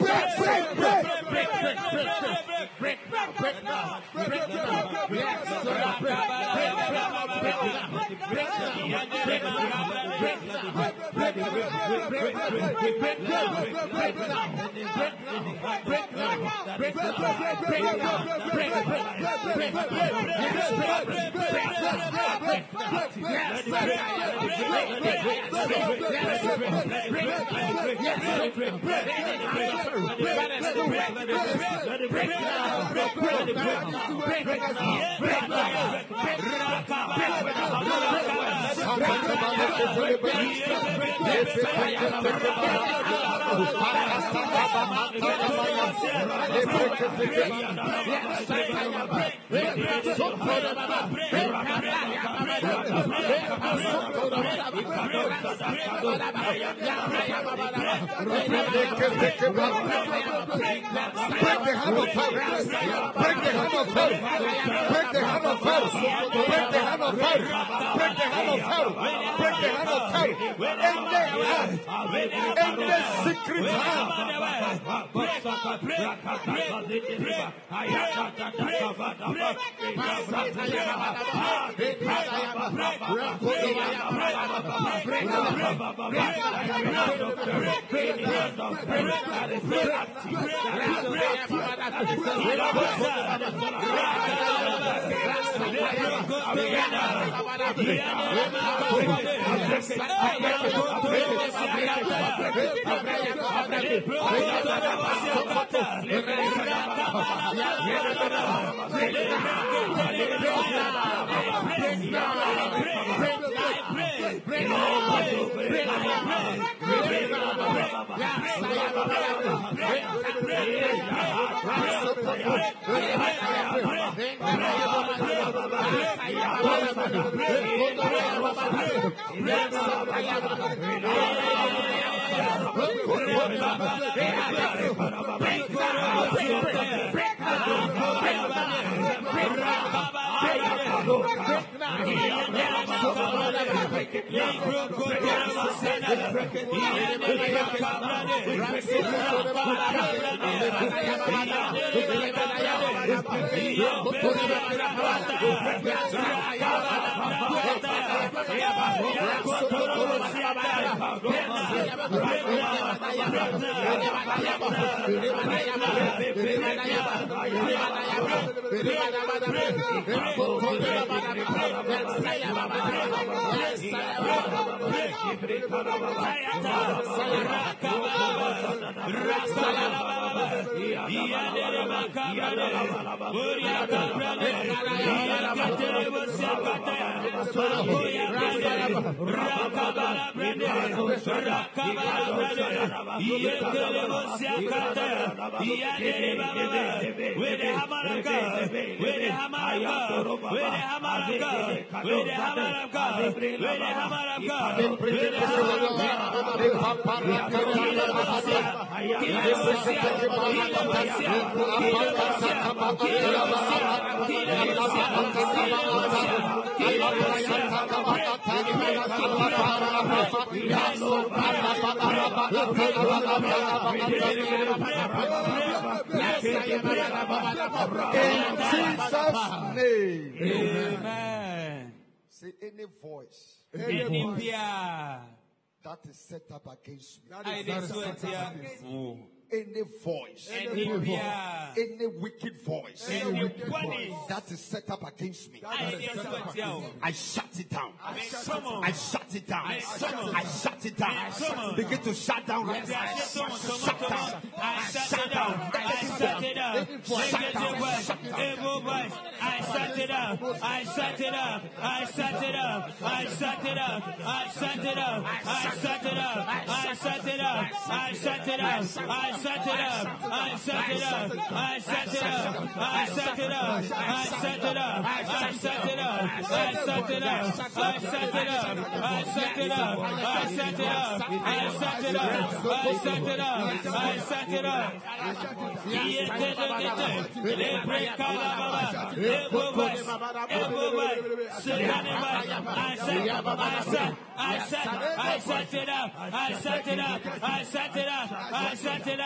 Amen. Say any voice. Any voice that is set up against me. That is, that is set up against me. Any voice, any, voice, any wicked voice, any wicked voice that is set up against me, I shut it down. I shut it down. I shut it down. Begin to shut down right now. Shut down. I shut it down. I shut it down. Shut down. Evil voice. I shut it down. I shut it down. I shut it down. I shut it down. I shut it down. I shut it down. I shut it down. I shut it down. I set it up, I set it up, I set it up, I set it up, I set it up, I set it up, I set it up, I set it up, I set it up, I set it up, I set it up, I set it up, I set it up. Le breca la baba, le bobas, le bobas, Sudanema, I set, I set, I set, I set it up, I set it up, I set it up, I set it up.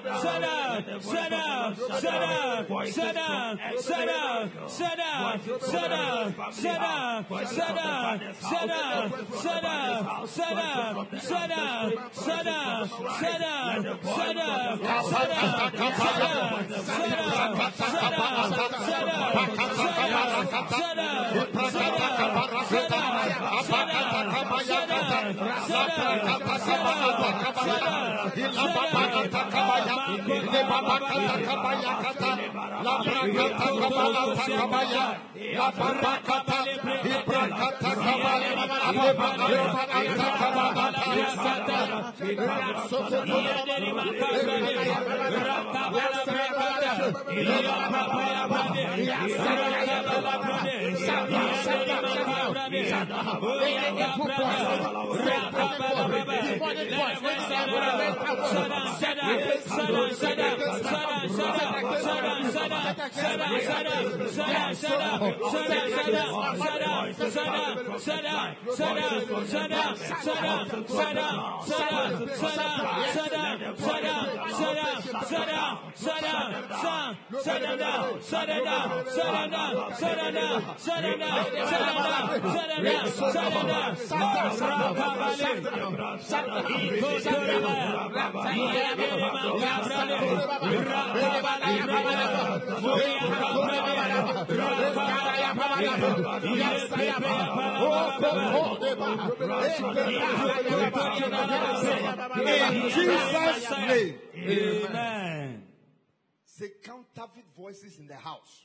Jesus' name. Amen. Say counterfeit voices in the house.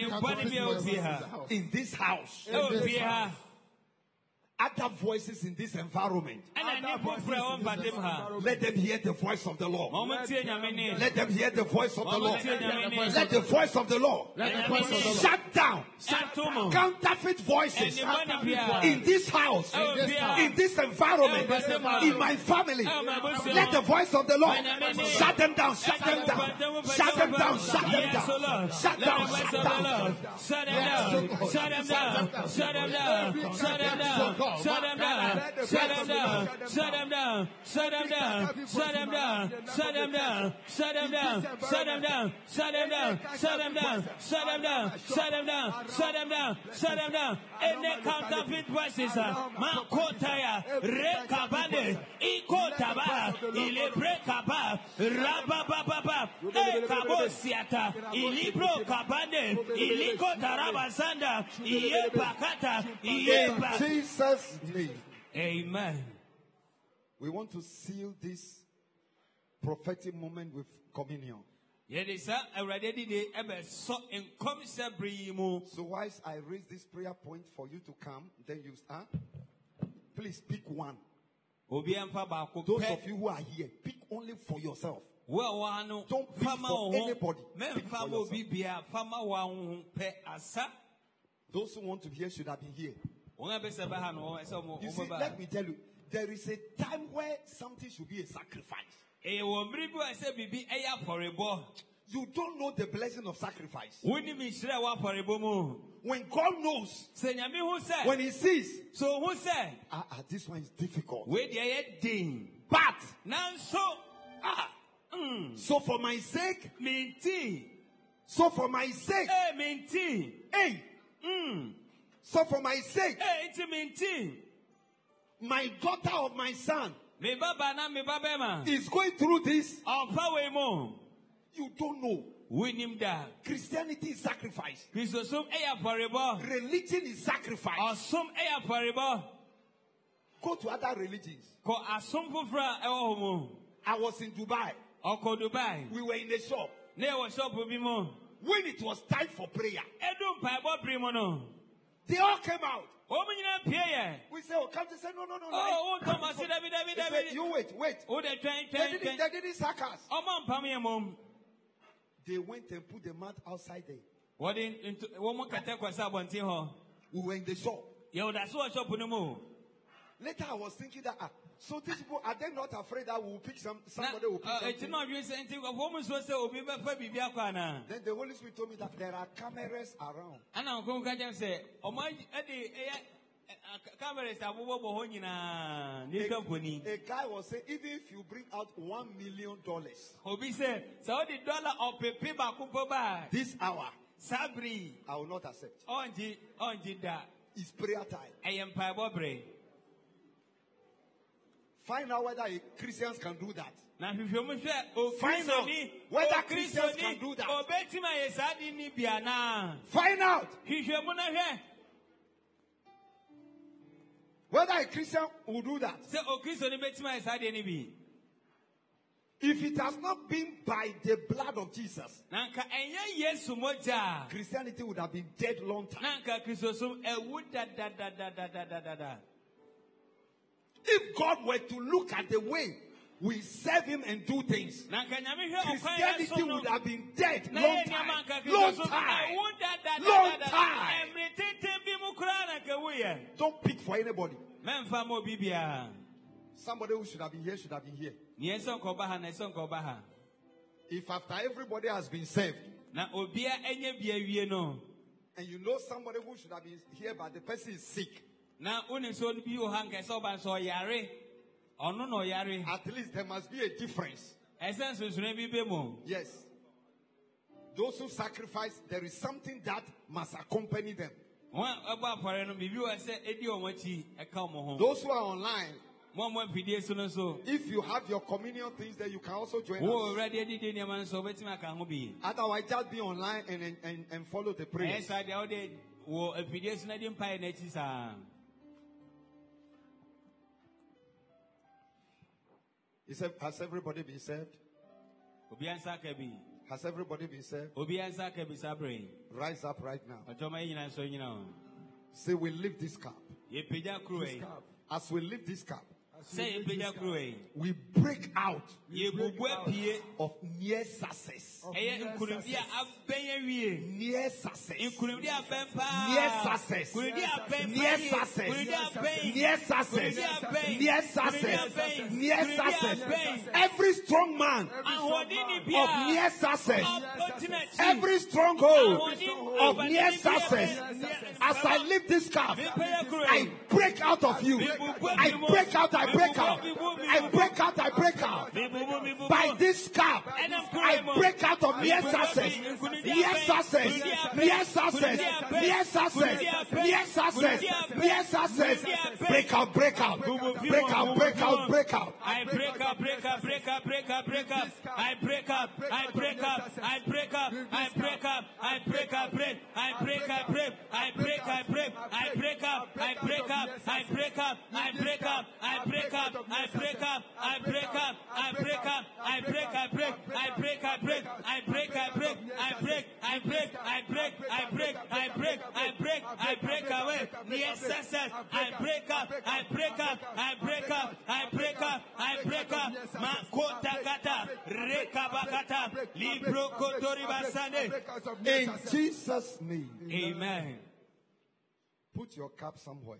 In this house. this Other voices in this environment. Other voices in this environment. Let them hear the voice of the Lord. Let them hear the voice of the Lord. Let the voice of the Lord shut down counterfeit voices in this house, in this environment, in my family. Let the voice of the Lord shut them down, shut them down, shut them down, shut them down, shut down, shut down, shut them down, shut them down, shut them down, shut them down. Shut them down, shut them down, shut them down, shut them down, shut them down, shut them down, shut them down, shut them down, shut them down, shut them down, shut them down, shut them down, shut them down, shut them down. Any counterfeit voices, Makotaya, Rekabane, Ikotaba, Ilebrekaba, Rabababa, Ekabosiata, Ilibro Kabane, Ilikotarabasanda, Iebakata, Ieba. Jesus' name. Amen. We want to seal this prophetic moment with communion. So whilst I raise this prayer point for you to come, then you start. Please pick one. Those of you who are here, pick only for yourself. Don't pick for anybody. Pick for yourself. Those who want to hear should have been here. You see, let me tell you, there is a time where something should be a sacrifice. You don't know the blessing of sacrifice. When God knows, when He sees, so who said, ah, ah, this one is difficult. But now, so, ah, mm, so for my sake, so for my sake, hey, mm, so for my sake, my daughter of my son is going through this. You don't know. Christianity is sacrifice. Religion is sacrifice. Go to other religions. I was in Dubai. We were in a shop. When it was time for prayer, they all came out. We said, oh, come to say, no, no, no, no. Oh, Thomas, they said, you wait, wait. They didn't, they didn't sack us. They went and put the mat outside there. We were in the shop. Later I was thinking that, ah, so these people, are they not afraid that we will pick some, somebody will pick something? Then the Holy Spirit told me that there are cameras around. Cameras are bohony na A, new company. a guy was saying, even if you bring out one million dollars Obi said, so the dollar of paper back this hour, Sabri, I will not accept. on the on the da. It's prayer time. I am Pabobre. Find out whether Christians can do that. Now, if you share, oh, Find out whether Christians can do that. Oh, Betima is adding Nibiana. Find out He's your money. whether a Christian will do that. So, oh, Christian Betima is adding Nibi. If it has not been by the blood of Jesus, Nanka, and yes, Moja. Christianity would have been dead long time. Nanka, Christosum, a wood da da da da da da da da. If God were to look at the way we serve Him and do things, Christianity would have been dead long time. Long time. Long time. Don't pick for anybody. Somebody who should have been here should have been here. If after everybody has been saved, and you know somebody who should have been here but the person is sick, at least there must be a difference. Yes. Those who sacrifice, there is something that must accompany them. Those who are online, if you have your communion things, then you can also join us. Otherwise, just be online and, and, and, and follow the prayer. He said, has everybody been saved? Has everybody been saved? Rise up right now. Say, we lift this cup. This cup. As we lift this cup, Say we break out of near success. Near success. Near success. Near success. Near success. Near success. Near success. Every strong man of near success. Every stronghold of near success. As I lift this cup, I break out of you. I break out. I break out. I break out. I break out. By this cup, I break out of near success. Near success. Near success. Near success. Near success. Near success. Break out. Break out. Break out. Break out. Break out. I break up. Break up. Break up. Break up. Break up. I break up. I break up. I break up. I break up. I break up. Break. I break up. Break. I break up. Break. I break up. I break up. I break up. I break up. I break up. I break up. I break up. I break up. I break. I break. I break. I break. I break. I break. I break. I break. I break. I break. I break. I break. I break away. Yes, yes, yes. I break up. I break up. I break up. I break up. I break up. Makota kata. Rekabakata. Libro kotori basande. In Jesus' name. Amen. Put your cup somewhere.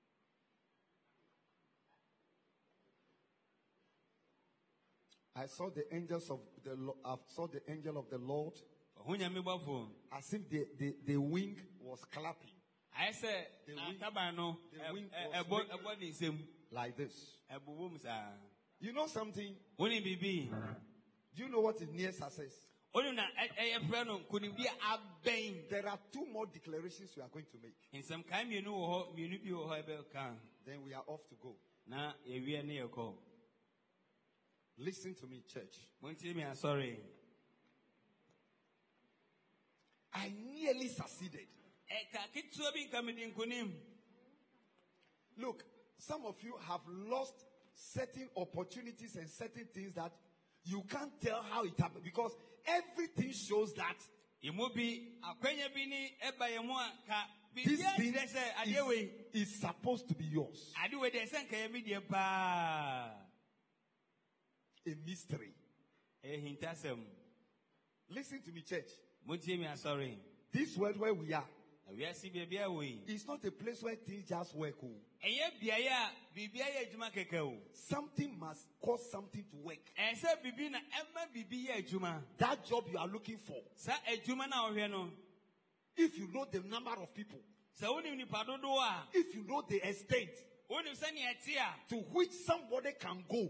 I saw the angels of the Lo- I saw the angel of the Lord as if the, the, the wing was clapping. I said, The wing- Tabano, the wing a was body is him. Like this. A booms are. You know something? When it be, Do you know what is near success? only a friend couldn't be a bane. There are two more declarations we are going to make. In some time, you know, you know, how can. Then we are off to go. Now, if we are near call. Listen to me, church. Won't you me? I'm sorry. I nearly succeeded. Look, some of you have lost certain opportunities and certain things that you can't tell how it happened because everything shows that this thing is, is supposed to be yours. A mystery. Listen to me, church. Sorry. This world where we are, We are see baby away. it's not a place where things just work. Oh. Eye biaya, bibiya ejuma keke. Something must cause something to work. Ense bibi na emma bibiya ejuma. That job you are looking for, Sa ejuma na ohwe no. if you know the number of people If you know the extent to which somebody can go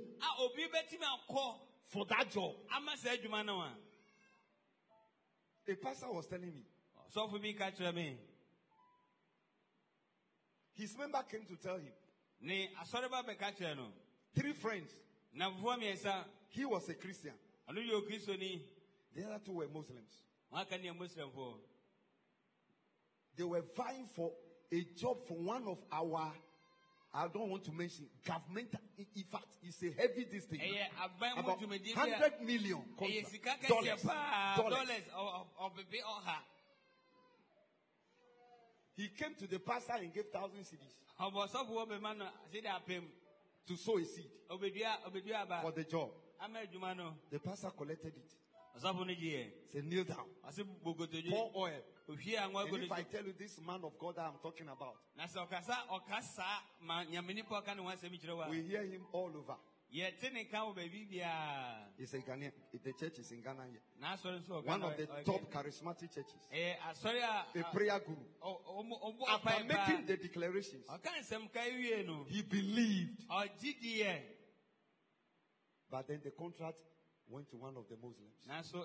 for that job. A pastor was telling me. His member came to tell him. Three friends. He was a Christian. The other two were Muslims. They were vying for a job for one of our, I don't want to mention, government. In fact, it's a heavy distance. About one hundred million dollars. dollars. He came to the pastor and gave thousand cedis to sow a seed for the job. The pastor collected it. Say, kneel down. Pour oil. And if I tell you this man of God that I'm talking about, we hear him all over. It's a Ghanaian. The church is in Ghana here. One of the top charismatic churches. A prayer guru. After making the declarations, he believed. But then the contract went to one of the Muslims.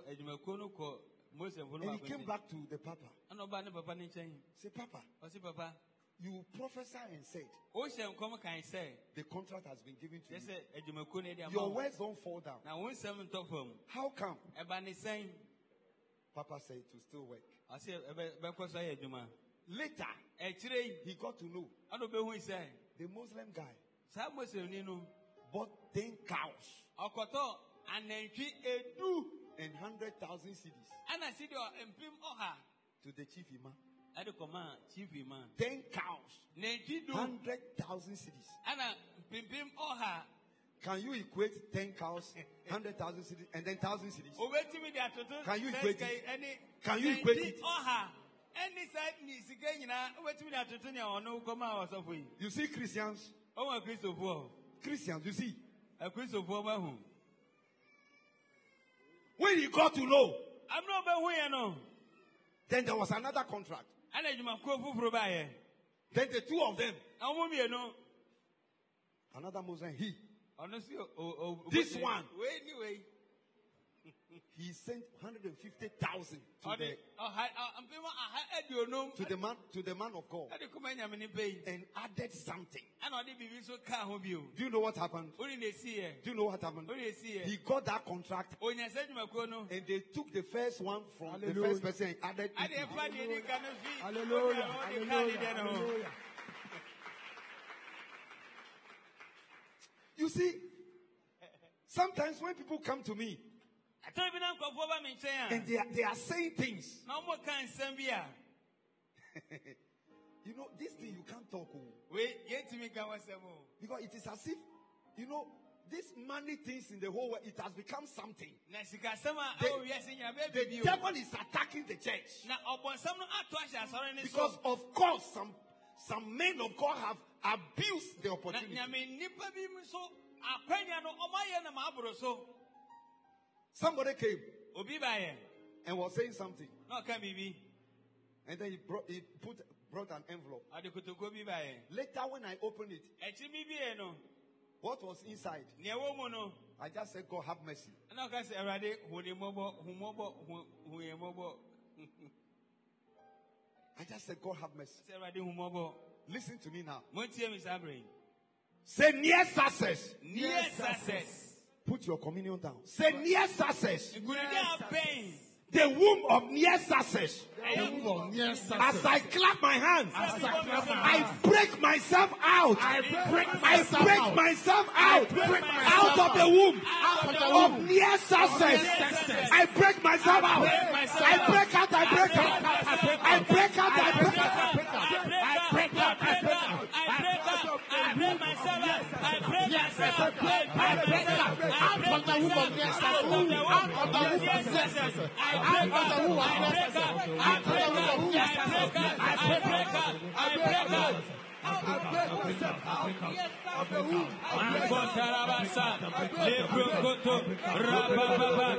And he came back to the Papa. Say, Papa, you prophesied and said the contract has been given to you. Your words don't fall down. How come? Papa said it will still work. Later, he got to know the Muslim guy bought ten cows and one hundred thousand cedis to the chief imam. Ten cows, one hundred thousand cedis. Can you equate ten cows, one hundred thousand cedis, and then one thousand cedis? Can you equate it? Can you equate it? You see Christians? Christians, you see? When he got to know, then there was another contract. Then the two of them, another Muslim, he, this one, he sent one hundred fifty thousand to the, to the man to the man of God and added something. Do you know what happened? Do you know what happened? He got that contract and they took the first one from Hallelujah. the first person and added it. Hallelujah. Hallelujah. Hallelujah. You see, sometimes when people come to me and they are, they are saying things, you know, this thing you can't talk about. Because it is as if, you know, this money things in the whole world, it has become something. The, the devil is attacking the church. Because of course some some men of God have abused the opportunity. Somebody came and was saying something. And then he brought, he put, brought an envelope. Later when I opened it, what was inside? I just said, God have mercy. I just said, God have mercy. Listen to me now. Say near success. Near success. Put your communion down. Say near success. The womb of near success. The womb of near success. As I clap my hands, As I, clap my I hands. break myself out. I break myself I break out. myself out. break myself out of the womb Out of the of womb. near success. success. I break myself I out. break myself I break out. I break I out. break out. I break out. I break out. I break out. I break out. I break out. I break out. I break myself out. I break myself out. I break out. Out of the womb of near success. Out of the womb of near success. Out of the womb of near success. Out of the womb of near success. I break out. I break out. I break myself out of the womb.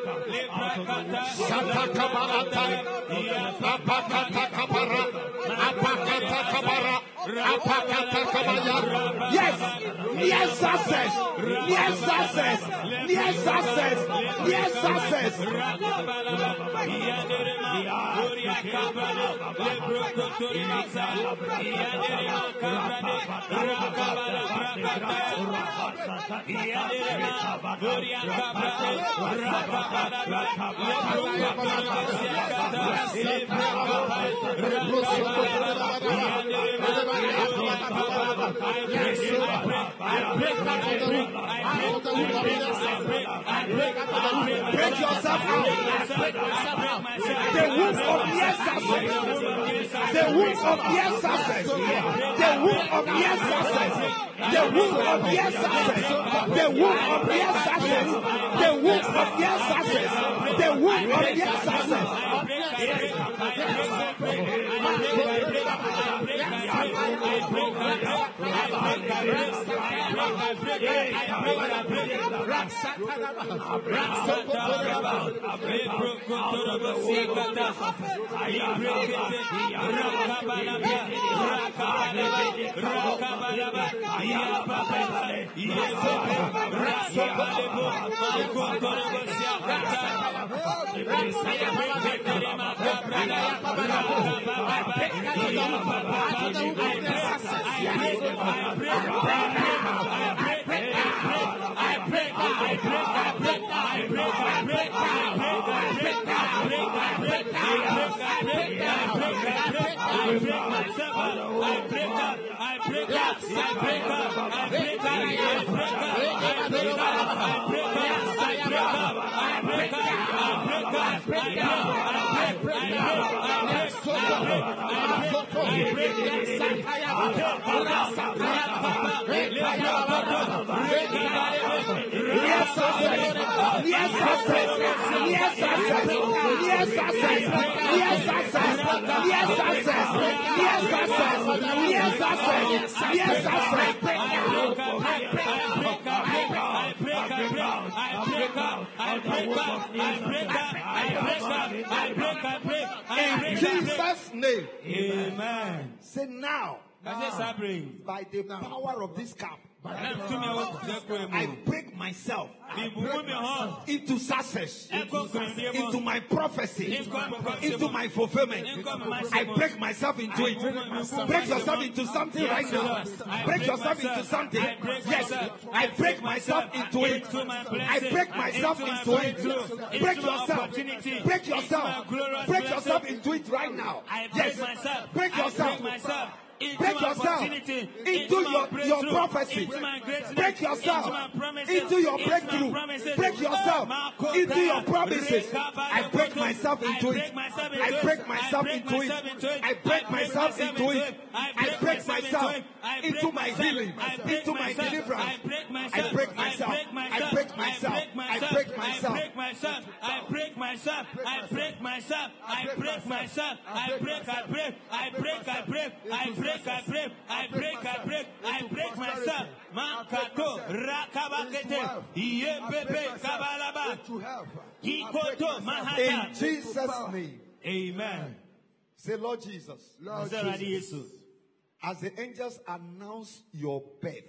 I break out. Yes, yes, success, yes, success, yes, success, yes, success. Break yourself out. The womb of yes success. The womb of yes success. The womb of yes success. The womb of yes success. The womb of yes success. The womb of yes success. The womb of yes success. In Jesus' name. Amen. Say now, by the power of this cup, I break myself into success, into my prophecy, into my fulfillment. I break myself into it. Break yourself into something right now. Break yourself into something. Yes, I break myself into it. I break myself into it. Break yourself. Break yourself. Break yourself into it right now. Yes, break yourself. Break yourself into your, your prophecy. Break yourself into your breakthrough. Break yourself into your promises. I break myself into it. I break myself into it. I break myself into it. I break myself into my healing, into my deliverance. I break myself. I break myself. I break myself. I break myself. I break myself. I break myself. I break myself. I break. I break. I break. I break. I break. I break, I break, I break, I break myself. Makato, Rakabakete, Yebebe, Kabalaba, Ikoto, Mahata. In Jesus' name. Amen. Say, Lord Jesus. Lord Jesus. As the angels announce your birth.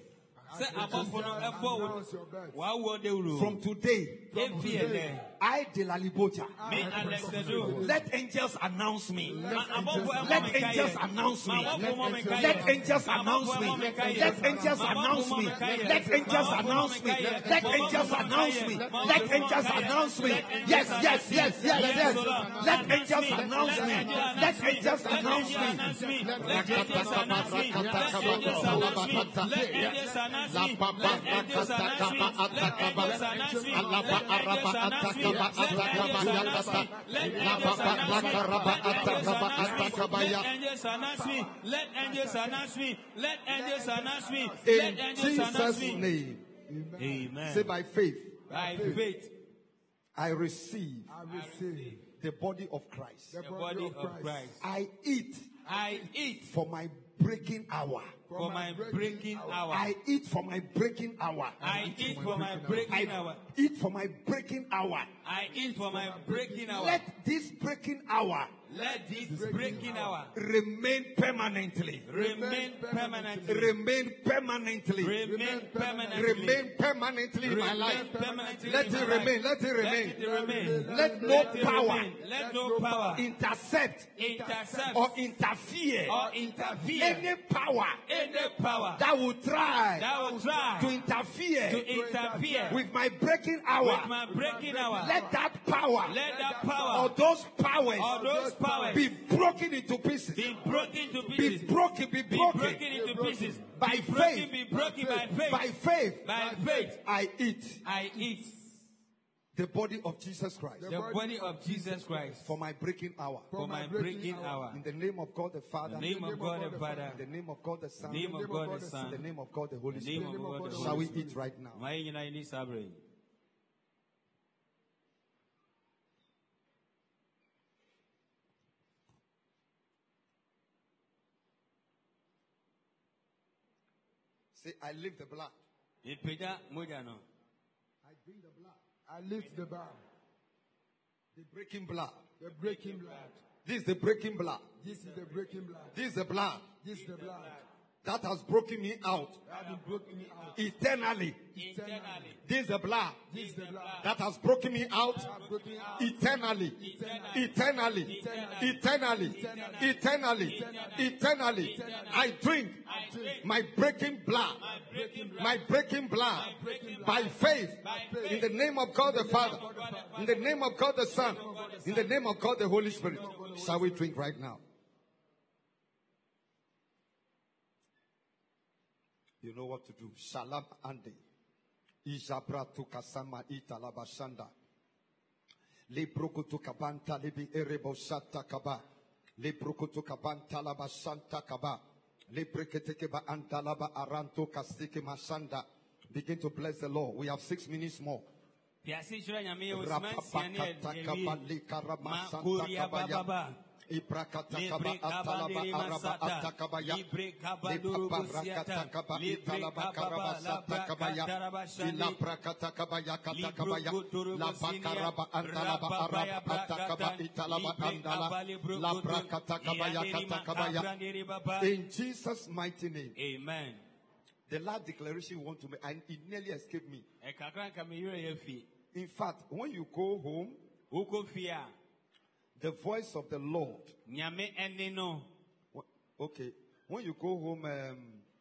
From today, from today I Delaliboja. Let angels announce me. Let angels announce me. Let angels announce me. Let angels announce me. Let angels announce me. Let angels announce me. Let angels announce me. Yes, yes, yes, yes, yes. Let angels announce me. Let angels announce me. Let angels announce me. La papa atakaba alaba araba atakaba atakaba yakata la papa lakaraba atakaba atakaba ya. Let angels announce me. Let angels announce me. Let angels announce me. In Jesus' name. Amen. Say by faith. By faith. I receive. I receive the body of Christ. The body of Christ. I eat. I eat for my breaking hour. for my breaking hour. I eat for my breaking hour. I eat for my breaking hour. I eat for my breaking hour. I eat for my breaking hour. Let this breaking hour Let this breaking hour remain permanently. remain permanently. Remain permanently. Remain permanently. Remain permanently in my Remain life. permanently Let in it my remain. life. Let it remain. Let it remain. Let no Let it power remain. Let no power intercept intercept or interfere. or interfere. Any power Any power that will try that will try to interfere to interfere with my breaking hour. with my breaking hour. Let that power Let that or power those powers or those powers be broken into pieces. be broken to Be pieces. broken, be Be broken. broken into pieces. By Be broken, faith. be broken by faith. By faith, By faith, I eat I eat the body of Jesus Christ the body of Jesus Christ for my breaking hour. for my breaking hour. In the name of God the Father, In the name of God the Father, in the name of God the Son, name of God the in Son, the name of God the Holy the name Spirit. of God the Shall Holy we Spirit. eat right now? My United Sabre. Say, I live the blood. Ipeda moja no. I drink the blood. I lift the bar. The breaking blood. The breaking blood. This is the breaking blood. This is the breaking blood. This is the blood This is the blood that has broken me out that has broken me out eternally. Eternally. This is the blood This is the blood that has broken me out that has broken me out eternally. Eternally. Eternally. Eternally. Eternally. I drink my breaking blood. My breaking blood. By faith. In the name of God the Father. In the name of God the Son. In the name of God the Holy Spirit. Shall we drink right now? You know what to do. Shalom ande. Ijabra tu kasama italabashanda. Librukutu kabanta libi erebo shata kaba. Librukutu kabanta labashanta kaba. Libreketekeba antalaba aranto kastike mashanda. Begin to bless the Lord. We have six minutes more. Piasi shura nyame usimansiane ewi. Makuria baba. Ibrakatakaba atalaba araba atakabaya. Ibrakatakaba italaba karaba satakabaya. Ilabrakatakabayak katakabaya. Labakaraba antalaba araba atakaba italaba andala. Labrakatakabayak katakabaya. In Jesus' mighty name. Amen. The last declaration you want to make, and it nearly escaped me. In fact, when you go home, the voice of the Lord. Okay. When you go home, um,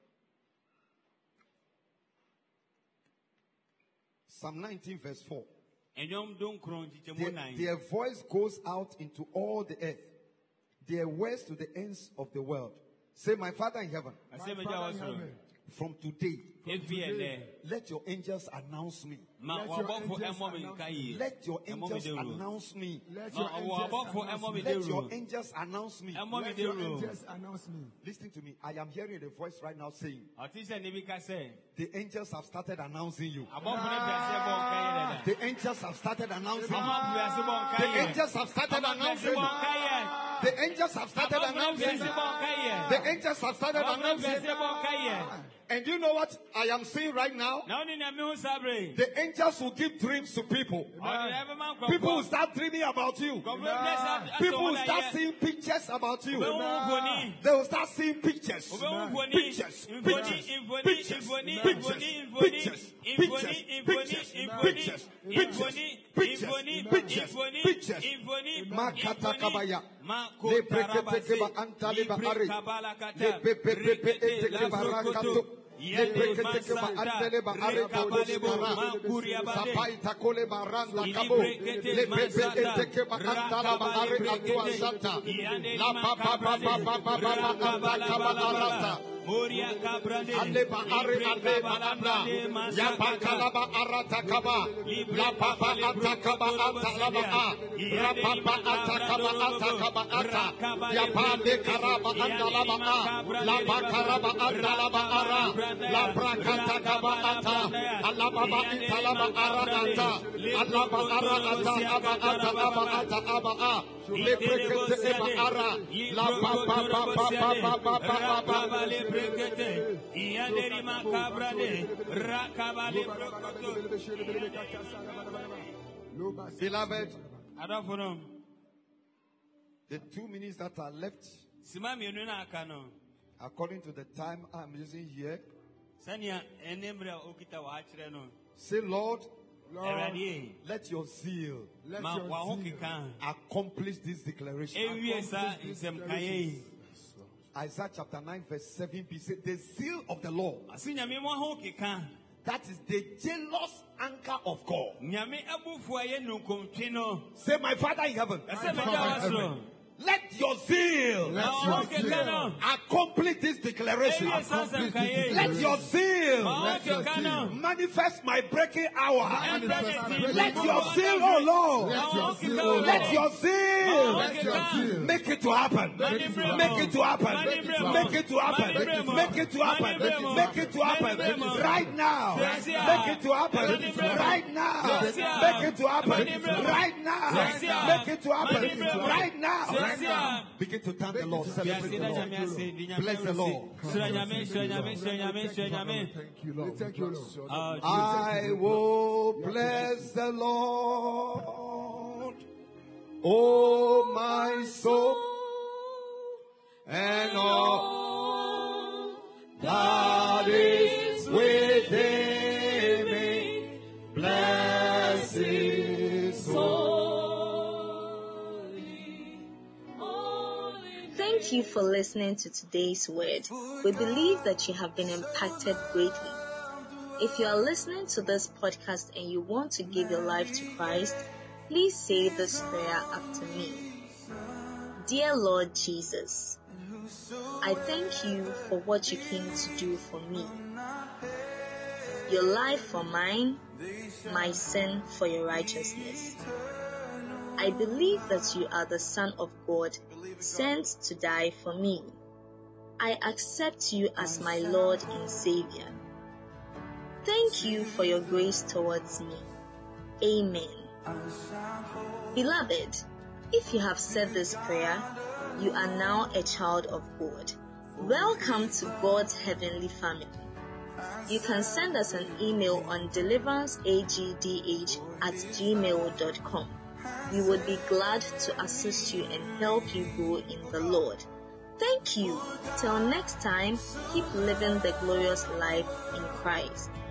Psalm nineteen verse four. Their, their voice goes out into all the earth. Their words to the ends of the world. Say, my Father in heaven. My Father in heaven. From today, From today, let your angels announce me. let your angels Let your angels announce me. Let your angels announce me. Let your angels announce me. Let your angels announce me. Listen to me. I am hearing the voice right now saying, the angels have started announcing you. The angels have started announcing you. The angels have started announcing you. The angels have started announcing you. The angels have started announcing you. And you know what I am seeing right now? The angels will give dreams to people. People will start dreaming about you. People will start seeing pictures about you. They will start seeing pictures. Pictures. Pictures. Pictures. Pictures. Pictures. Pictures. Pictures. Pictures. Pictures. Pictures. Pictures. Makata kabaya. Lebreketekeba antaliba are. Lebebebebe etekeba rakato. Lebreketekeba anteleba are kabushkara. Sapaita kole baranda kabo. Lebebe etekeba antalaba are atua santa. La baba baba baba baba antakaba arata. Aleba are aleba anda. Yabakalaba aratakaba. La baba atakaba atalaba a. Rababa atakaba atakaba ata. Yabale karaba andalaba a. La bakaraba andalaba ara. La brakata gabaata. Alababa italaba arata. Alaba arata abaata abaata abaa. Lebrekete eba ara. La ba ba ba ba ba ba ba ba ba. Lebrekete. Iyaderi makabrade. Rakabale brokoto. Beloved, Adafuno. the two minutes that are left, Sima mienu na aka no. according to the time I'm using here, Sania enemre okita wa akyere no. say, Lord, Erade. let your zeal Let Ma your wa ho zeal keka. accomplish this declaration. Ewie sa nsem kaye. Isaiah chapter nine, verse seven b said, the zeal of the Lord, Asinya me mo ho keka. that is the jealous anger of God. Nyame abufu aye nunkomtwe no. Say, my Father in heaven, Ese me da wasro. let your zeal Let Ma your ho keka no. accomplish this declaration. Ewie sa nsem kaye. Let your zeal Ma ho Let your keka no. manifest my breaking hour. Manifest Let your zeal, oh Lord, Let your zeal, oh let Lord. your zeal Let your zeal make it to happen. Make it to happen. Make it to happen. Make it to happen. Make it to happen. Right now. Make it to happen. Right now. Make it to happen. Right now. Make it to happen. Right now. Begin to thank the Lord. Celebrate the Lord. Bless the Lord. Thank you, Lord. Thank you, Lord. I will bless the Lord, oh my soul, and all that is within me. Bless His holy. Thank you for listening to today's word. We believe that you have been impacted greatly. If you are listening to this podcast and you want to give your life to Christ, please say this prayer after me. Dear Lord Jesus, I thank you for what you came to do for me. Your life for mine, my sin for your righteousness. I believe that you are the Son of God, sent to die for me. I accept you as my Lord and Savior. Thank you for your grace towards me. Amen. Beloved, if you have said this prayer, you are now a child of God. Welcome to God's heavenly family. You can send us an email on deliveranceagdh at gmail dot com. We would be glad to assist you and help you grow in the Lord. Thank you. Till next time, keep living the glorious life in Christ.